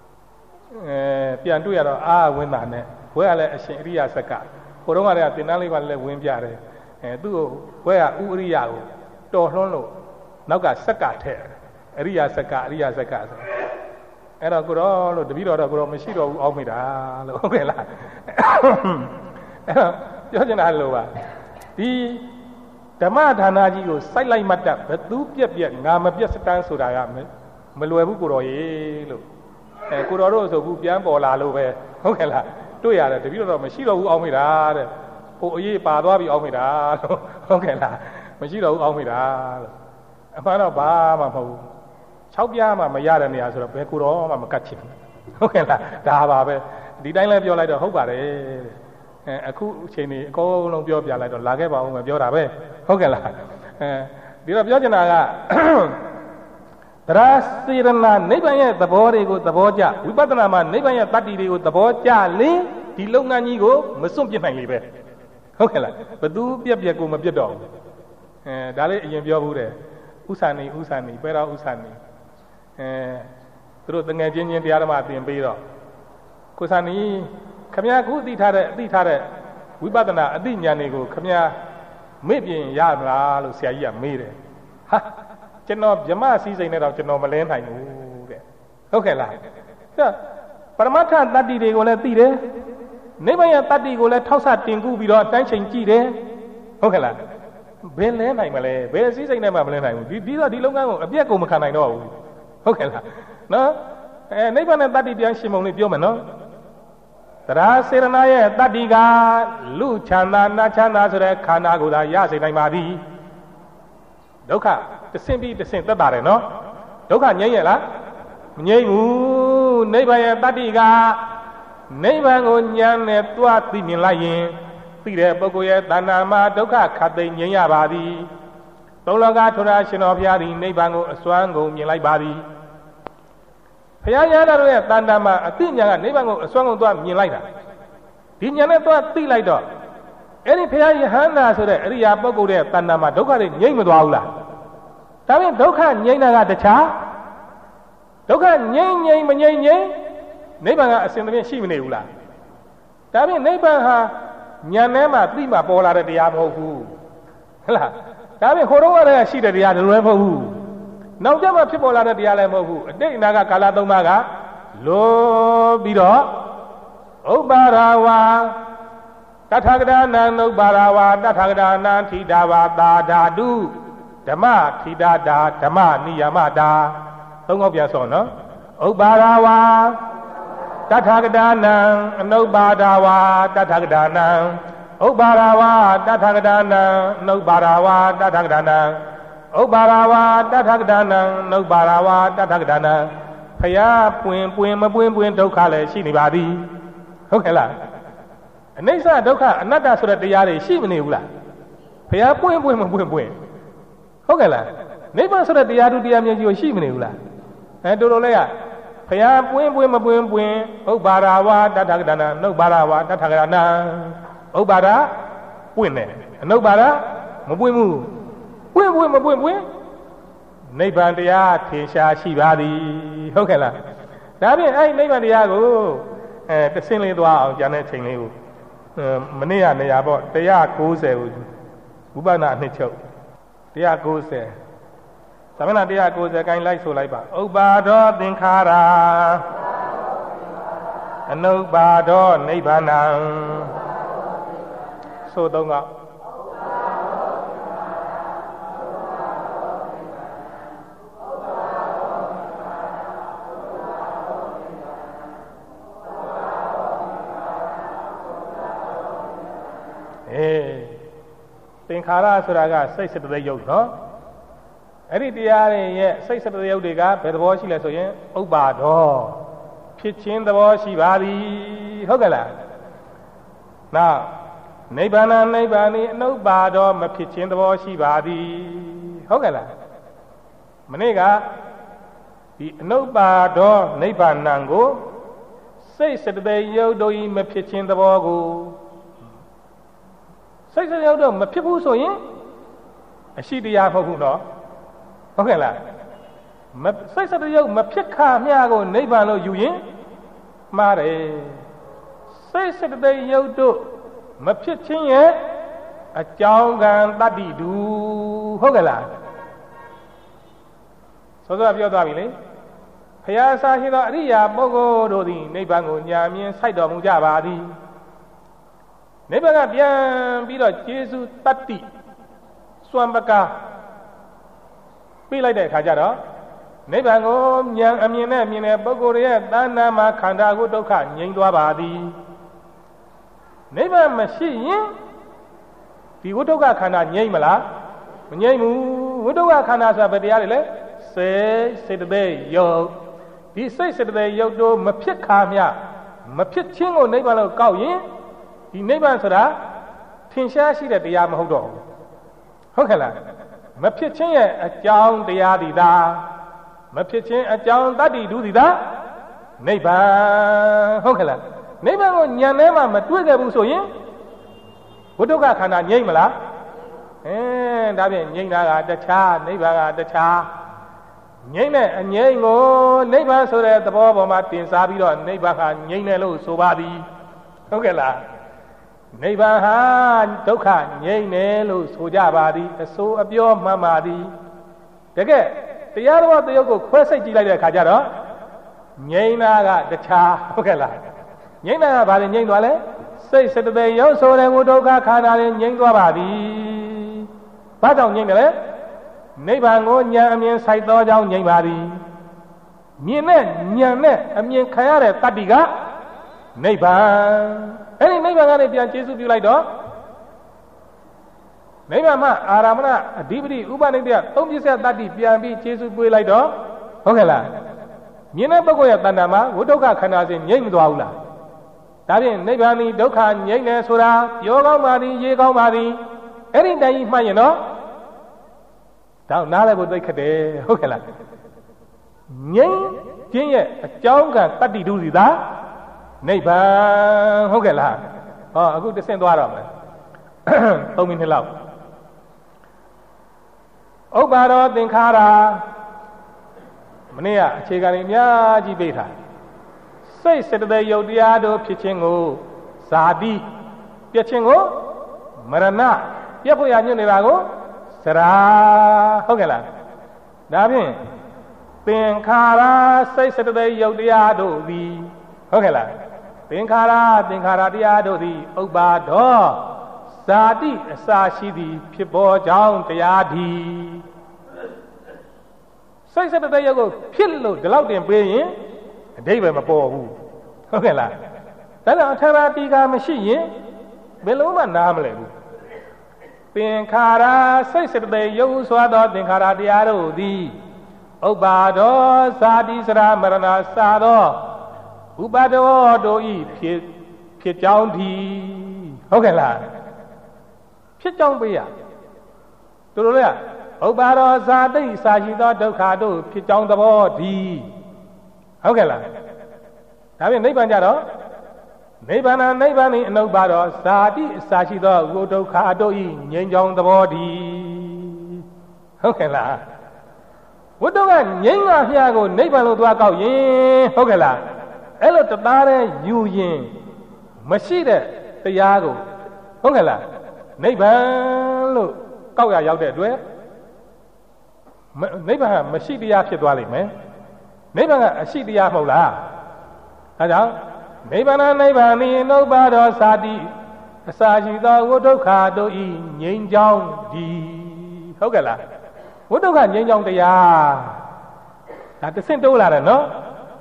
ပြန်တွေ့ရတော့အာဝင်းတာနဲ့ဘွဲကလည်းအရှင်အရိယာစက္ကဟိုတုန်းကလည်းတင်တန်းလေးပါလည်းဝင်းပြတယ်သူ့ကိုဘွဲကဥအရိယာကိုတော်လှန်းလို့နောက်ကစက္ကထဲ့အရိယာစက္ကဆိုအဲ့တော့ကိုတော်လို့တပည့်တော်တော့ကိုတော်မရှိတော့ဘူးအောက်မိတာလို့ဟုတ်ကဲ့လားအဲ့တော့ပြောချင်တာလို့ပါဒီဓမ္မဒါနကြီးကိုစိုက်လိုက်မှတ်တတ်ဘသူပြက်ပြက်ငါမပြက်စတန်းဆိုတာကမလွယ်ဘူးကိုတော်ရေလို့ကိုတော်တို့ဆိုဘူးပြန်ပေါ်လာလို့ပဲဟုတ်ကဲ့လားတွေ့ရတယ်တပည့်တော်မရှိတော့ဘူးအောက်မိတာတဲ့ဟိုအရေးပါသွားပြီအောက်မိတာလို့ဟုတ်ကဲ့လားမရှိတော့ဘူးအောက်မိတာလို့အမှန်တော့ဘာမှမဟုတ်ဘူး6ပြားမှမရတဲ့နေရာဆိုတော့ဘယ်ကိုတော့မှမကတ်ချင်ဘူးဟုတ်ကဲ့လားဒါပါပဲဒီတိုင်းလဲပြောလိုက်တော့ဟုတ်ပါတယ်အခုအချိန်นี้အကုန်လုံးပြောပြလိုက်တော့လာခဲ့ပါဦးမယ်ပြောတာပဲဟုတ်ကဲ့လားဒီတော့ပြောချင်တာကတရားစေရနာနိဗ္ဗာန်ရဲ့သဘောတွေကိုသဘောကျဝိပဿနာမှာနိဗ္ဗာန်ရဲ့တတ္တိတွေကိုသဘောကျရင်ဒီလုပ်ငန်းကြီးကိုမစွန့်ပြစ်နိုင်လေပဲဟုတ်ကဲ့လားဘသူပြက်ပြက်ကိုမပြတ်တော့ဘူးဒါလေးအရင်ပြောဘူးတယ်ဥစ္စာနေပဲတော့ဥစ္စာနေသူတို့တငယ်ချင်းတရားဓမ္မသင်ပေးတော့ကိုစာနီခမည်းခုသိထားတဲ့ဝိပဿနာအသိဉာဏ်တွေကိုခမည်းမေ့ပြင်ရမလားလို့ဆရာကြီးကမေးတယ်ဟာကျွန်တော်ဗြဟ္မစည်းစိမ်နဲ့တော့ကျွန်တော်မလဲနိုင်ဘူးတဲ့ဟုတ်ကဲ့လားပရမတ္ထတတ္တိတွေကိုလည်းသိတယ်နိဗ္ဗာန်ရဲ့တတ္တိကိုလည်းထောက်ဆတင်ကူးပြီးတော့အတိုင်းချိန်ကြည့်တယ်ဟုတ်ကဲ့လားဘယ်လဲနိုင်မလဲဘယ်စည်းစိမ်နဲ့မှမလဲနိုင်ဘူးဒီလုပ်ငန်းကိုအပြက်ကိုမခံနိုင်တော့ဘူးဟုတ်ကဲ့လားနော်နိဗ္ဗာန်နဲ့တတ္တိပြန်ရှင်မုံလေးပြောမယ်နော်တရားစေရနာရဲ့တတ္တိကလူချမ်းသာနတ်ချမ်းသာဆိုတဲ့ခန္ဓာကိုယ်သာရစေနိုင်ပါသည်ဒုက္ခတဆင့်ပြီးတဆင့်သက်ပါတယ်နော်ဒုက္ခငြိမ်းရဲ့လားမငြိမ်းဘူးနိဗ္ဗာန်ရဲ့တတ္တိကနိဗ္ဗာန်ကိုဉာဏ်နဲ့တွားသိမြင်လိုက်ရင်သိတဲ့ပုဂ္ဂိုလ်ရဲ့တဏ္ဍာမှာဒုက္ခခတ်သိမ်းငြိမ်းရပါသည်သုံးလောကထွရာရှင်တော်ဘုရားသည်နိဗ္ဗာန်ကိုအစွမ်းကုန်မြင်လိုက်ပါသည်ဘုရားရဟန်းတော်ရဲ့တဏ္ဍာမှာအသိဉာဏ်ကနိဗ္ဗာန်ကိုအစွမ်းကုန်သွားမြင်လိုက်တာဒီဉာဏ်နဲ့သွားသိလိုက်တော့အဲ့ဒီဘုရားယဟန္တာဆိုတဲ့အရိယာပုဂ္ဂိုလ်ရဲ့တဏ္ဍာမှာဒုက္ခတွေငြိမ့်မသွားဘူးလားဒါဖြင့်ဒုက္ခငြိမ့်တာကတခြားဒုက္ခငြိမ့်မငြိမ့်နိဗ္ဗာန်ကအစဉ်သဖြင့်ရှိမနေဘူးလားဒါဖြင့်နိဗ္ဗာန်ဟာဉာဏ်ထဲမှာသိမှပေါ်လာတဲ့တရားမဟုတ်ဘူးဟုတ်လားဒါဖြင့်ဟိုတုန်းကတည်းကရှိတဲ့တရားတွေလည်းမဟုတ်ဘူးနောက်ကျမှဖြစ်ပေါ်လာတဲ့တရားလည်းမဟုတ်ဘူးအတိတ်အနာကကာလသုံးပါးကလိုပြီးတော့ဥပ္ပါရဝါတထာဂတာနံဥပ္ပါရဝါတထာဂတာနံထိတာဝါသာဓာတုဓမ္မထိတာတာဓမ္မနိယမတာသုံးခေါက်ပြန်ဆောနော်ဥပ္ပါရဝါတထာဂတာနံအနုပ္ပါဒဝါတထာဂတာနံဥပ္ပါရဝါတထာဂတာနံအနုပ္ပါရဝါတထာဂတာနံဥပ္ပါရဝါတထာဂတာနံအနုပ္ပါရဝါတထာဂတာနံဖယားပွင်မပွင်ဒုက္ခလည်းရှိနေပါသည်ဟုတ်ကဲ့လားအနိစ္စဒုက္ခအနတ္တဆိုတဲ့တရားတွေရှိမနေဘူးလားဖယားပွင်မပွင်ဟုတ်ကဲ့လားနိဗ္ဗာန်ဆိုတဲ့တရားတူတရားမြတ်ကြီးကိုရှိမနေဘူးလားတော်တော်လေးကဖယားပွင်မပွင်ဥပ္ပါရဝါတထာဂတာနံအနုပ္ပါရဝါတထာဂတာနံဥပ္ပါဒပွင့်တယ်အနုပ္ပါဒမပွင့်ဘူးပွင့်မပွင့်နိဗ္ဗာန်တရားထင်ရှားရှိပါသည်ဟုတ်ကဲ့လားဒါဖြင့်အဲ့နိဗ္ဗာန်တရားကိုတဆင်းလေးသွားအောင်ကျန်တဲ့အချိန်လေးကိုမနေ့ကနေရာပေါ့190ကိုဝိပဿနာအနှစ်ချုပ်190သမဏ190ကိုင်းလိုက်ဆိုလိုက်ပါဥပ္ပါဒောသင်္ခါရအနုပ္ပါဒောနိဗ္ဗာနံဆိုတော့ကသင်္ခါရဆိုတာကစိတ်စတသိက်ယုတ်နော်အဲ့ဒီတရားတွေရဲ့စိတ်စတသိက်ယုတ်တွေကဘယ်သဘောရှိလဲဆိုရင်ဥပ္ပါဒောဖြစ်ခြင်းသဘောရှိပါသည်ဟုတ်ကဲ့လားနောက်နိဗ္ဗာန်နိဗ္ဗာန်ဤအနုပါတော်မဖြစ်ခြင်းသဘောရှိပါသည်ဟုတ်ကဲ့လားမနေ့ကဒီအနုပါတော်နိဗ္ဗာန်ကိုစိတ်စတသိက်ယုတ်တို့ဤမဖြစ်ခြင်းသဘောကိုစိတ်စတသိက်ယုတ်တို့မဖြစ်ဘူးဆိုရင်အရှိတရားမဟုတ်ဘူးနော်ဟုတ်ကဲ့လားစိတ်စတသိက်ယုတ်မဖြစ်ခါမျှကိုနိဗ္ဗာန်လို့ယူရင်မှားတယ်စိတ်စတသိက်ယုတ်တို့မဖြစ်ခြင်းရဲ့အကြောင်းကံတတ္တိတူဟုတ်ကဲ့လားစောစောပြောသွားပြီလေဘုရားစာရှိသောအရိယာပုဂ္ဂိုလ်တို့သည်နိဗ္ဗာန်ကိုညာမြင်စိုက်တော်မူကြပါသည်နိဗ္ဗာန်ကပြန်ပြီးတော့ကျေးဇူးတတ္တိစွမ်းပကားပြလိုက်တဲ့အခါကျတော့နိဗ္ဗာန်ကိုဉာဏ်အမြင်နဲ့မြင်တဲ့ပုဂ္ဂိုလ်ရဲ့တဏ္ဍာမှာခန္ဓာကိုဒုက္ခငြိမ်းသွားပါသည်နိဗ္ဗာန်မရှိရင်ဒီဝိတုက္ခခန္ဓာငြိမ်းမလားမငြိမ်းဘူးဝိတုက္ခခန္ဓာဆိုတာဘယ်တရားတွေလဲစိတ်စေတသိက်ယုတ်ဒီစိတ်စေတသိက်ယုတ်တို့မဖြစ်ခါမျှမဖြစ်ခြင်းကိုနိဗ္ဗာန်လို့ကောက်ရင်ဒီနိဗ္ဗာန်ဆိုတာထင်ရှားရှိတဲ့တရားမဟုတ်တော့ဘူးဟုတ်ကဲ့လားမဖြစ်ခြင်းရဲ့အကြောင်းတရားဒီသာမဖြစ်ခြင်းအကြောင်းတတ္တိဒုတိသာနိဗ္ဗာန်ဟုတ်ကဲ့လားနိဗ္ဗာန်ကိုဉာဏ်ထဲမှာမတွေ့ခဲ့ဘူးဆိုရင်ဝိတုက္ခခန္ဓာငြိမ့်မလားဒါဖြင့်ငြိမ့်တာကတခြားနိဗ္ဗာန်ကတခြားငြိမ့်တဲ့အငြိမ့်ကိုနိဗ္ဗာန်ဆိုတဲ့သဘောပေါ်မှာတင်စားပြီးတော့နိဗ္ဗာန်ကငြိမ့်တယ်လို့ဆိုပါသည်ဟုတ်ကဲ့လားနိဗ္ဗာန်ဟာဒုက္ခငြိမ့်တယ်လို့ဆိုကြပါသည်အဆိုအပြောမှန်ပါသည်တကယ်တရားတော်တယုတ်ကိုခွဲစိတ်ကြည့်လိုက်တဲ့အခါကျတော့ငြိမ့်တာကတခြားဟုတ်ကဲ့လားငြိမ့်တာကဘာလဲငြိမ့်သွားလဲစိတ်စတသိက်ရုပ်ဆိုတဲ့ဝိဒုက္ခခန္ဓာတွေငြိမ့်သွားပါသည်ဘာကြောင့်ငြိမ့်တယ်လဲနိဗ္ဗာန်ကိုဉာဏ်အမြင်ဆိုင်သောကြောင့်ငြိမ့်ပါသည်မြင်နဲ့ဉာဏ်နဲ့အမြင်ခံရတဲ့တတ္တိကနိဗ္ဗာန်အဲ့ဒီနိဗ္ဗာန်ကနေပြန်ကျေစုပြုလိုက်တော့နိဗ္ဗာန်မှာအာရမဏအဓိပတိဥပနိဒေယသုံးပစ္စယတတ္တိပြန်ပြီးကျေစုပွေးလိုက်တော့ဟုတ်ကဲ့လားမြင်တဲ့ပုဂ္ဂိုလ်ရဲ့တဏ္ဍာမှာဝိဒုက္ခခန္ဓာစဉ်ငြိမ့်မသွားဘူးလားဒါဖြင့်နိဗ္ဗာန်ဤဒုက္ခငြိမ့်တယ်ဆိုတာပြောကောင်းပါသည်ရေးကောင်းပါသည်အဲ့ဒီတိုင်ကြီးမှတ်ရင်တော့တော့နားလည်းဖို့သိခက်တယ်ဟုတ်ကဲ့လားငြိမ့်ခြင်းရဲ့အကြောင်းကတတ္တိဒုစီသာနိဗ္ဗာန်ဟုတ်ကဲ့လားဟောအခုတဆင့်သွားတော့မယ်3မိနစ်လောက်ဥပ္ပါရောသင်္ခါရမနေ့ကအခြေခံတွေအများကြီးပေးထားစိတ်စေတသိက်ယုတ်တရားတို့ဖြစ်ခြင်းကိုဇာတိပြည့်ခြင်းကိုမရဏပြည့်ဖို့ရညွှန်နေတာကိုစရာဟုတ်ကဲ့လားဒါဖြင့်သင်္ခါရစိတ်စေတသိက်ယုတ်တရားတို့သည်ဟုတ်ကဲ့လားသင်္ခါရတရားတို့သည်ဥပ္ပါဒောဇာတိအစာရှိသည်ဖြစ်ပေါ်ကြောင်းတရားသည်စိတ်စေတသိက်ယုတ်ကိုဖြစ်လို့ဒီလောက်တင်ပေးရင်အဓိပ္ပာယ်မပေါ်ဘူးဟုတ်ကဲ့လားဒါကြောင့်အထာရတိကမရှိရင်ဘယ်လုံးမှနားမလဲဘူးသင်္ခါရစိတ်စေတသိက်ယုတ်စွာသောသင်္ခါရတရားတို့သည်ဥပ္ပါဒောဇာတိစရာမရဏစာသောဥပါဒောတို့ဤဖြစ်ကြောင်းသည်ဟုတ်ကဲ့လားဖြစ်ကြောင်းပေးရတို့လိုလေဥပ္ပါဒောဇာတိစာရှိသောဒုက္ခတို့ဖြစ်ကြောင်းသဘောသည်ဟုတ်ကဲ့လားဒါဖြင့်နိဗ္ဗာန်ကြတော့နိဗ္ဗာန်ဤအနုပါဒောဇာတိအစာရှိသောဝိဒုက္ခတို့ဤငြိမ်းချောင်းသဘောသည်ဟုတ်ကဲ့လားဝိဒုက္ခငြိမ်းငါဖျားကိုနိဗ္ဗာန်လို့သွားကောက်ရင်ဟုတ်ကဲ့လားအဲ့လိုတသားတည်းယူရင်မရှိတဲ့တရားကိုဟုတ်ကဲ့လားနိဗ္ဗာန်လို့ကောက်ရရောက်တဲ့အတွက်နိဗ္ဗာန်ကမရှိတရားဖြစ်သွားလိမ့်မယ်နိဗ္ဗာန်ကအရှိတရားမဟုတ်လားဒါကြောင့်နိဗ္ဗာန်ဤအနုပါဒောဇာတိအစာရှိသောဝိဒုက္ခတို့ဤငြိမ်းချောင်းသည်ဟုတ်ကဲ့လားဝိဒုက္ခငြိမ်းချောင်းတရားဒါတစ်ဆင့်တိုးလာတယ်နော်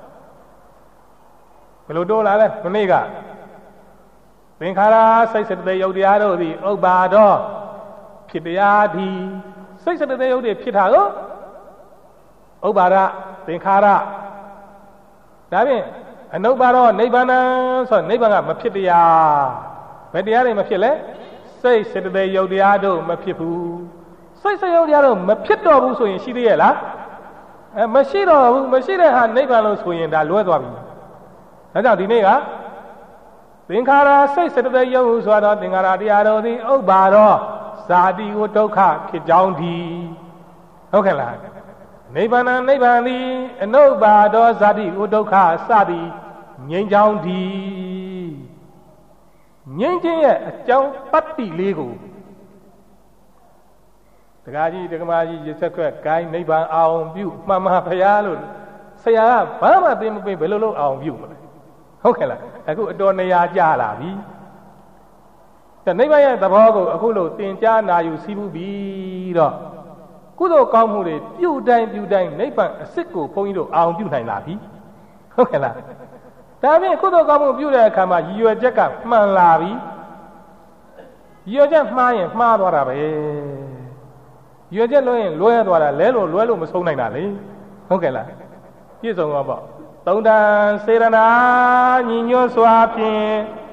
ဘယ်လိုတိုးလာလဲဒီနေ့ကသင်္ခါရစိတ်စေတသိက်ယုတ်တရားတို့သည်ဥပ္ပါဒောဖြစ်တရားသည်စိတ်စေတသိက်ယုတ်တွေဖြစ်တာကိုဥပ္ပါဒသင်္ခါရဒါဖြင့်အနုပါဒောနိဗ္ဗာန်ဆိုနိဗ္ဗာန်ကမဖြစ်တရားဘယ်တရားတွေမဖြစ်လဲစိတ်စေတသိက်ယုတ်တရားတို့မဖြစ်ဘူးစိတ်စေယုတ်တရားတို့မဖြစ်တော့ဘူးဆိုရင်ရှိသေးရဲ့လားမရှိတော့ဘူးမရှိတဲ့ဟာနိဗ္ဗာန်လို့ဆိုရင်ဒါလွဲသွားပြီဒါကြောင့်ဒီနေ့ကသင်္ခါရစိတ်စေတသိက်ယုတ်ဆိုတော့သင်္ခါရတရားတို့သည်ဥပ္ပါရောဇာတိကိုဒုက္ခဖြစ်ကြောင်းဒီဟုတ်ကဲ့လားနိဗ္ဗာန်နိဗ္ဗာန်သည်အနုပ္ပါဒောဇာတိကိုဒုက္ခစသည်ငြိမ်းချောင်းဒီငြိမ်းခြင်းရဲ့အကြောင်းပတ္တိလေးကိုတက္ကကြီးတက္ကမကြီးရဆက်ခွက်ဂိုင်းနိဗ္ဗာန်အောင်ပြုမှန်မှန်ဖရာလို့ဆရာကဘာမှသိမသိဘယ်လိုလုပ်အောင်ပြုမလဲဟုတ်ကဲ့လားအခုအတော်နေရာကြလာပြီတနိဗ္ဗာန်ရဲ့သဘောကိုအခုလို့သင်ကြားနာယူစီးမှုပြီးတော့ကုသိုလ်ကောင်းမှုတွေပြုတိုင်းနိဗ္ဗာန်အစစ်ကိုဘုန်းကြီးတို့အောင်ပြုနိုင်လာပြီဟုတ်ကဲ့လားဒါဖြင့်ကုသိုလ်ကောင်းမှုပြုတဲ့အခါမှာရည်ရွယ်ချက်ကမှန်လာပြီရည်ရွယ်ချက်မှားရင်မှားသွားတာပဲရည်ရွယ်ချက်လွဲရင်လွဲသွားတာလဲလို့လွဲလို့မဆုံးနိုင်တာလေဟုတ်ကဲ့လားပြည့်စုံတော့ပေါ့သုံးတန်စေရနာညီညွတ်စွာဖြင့်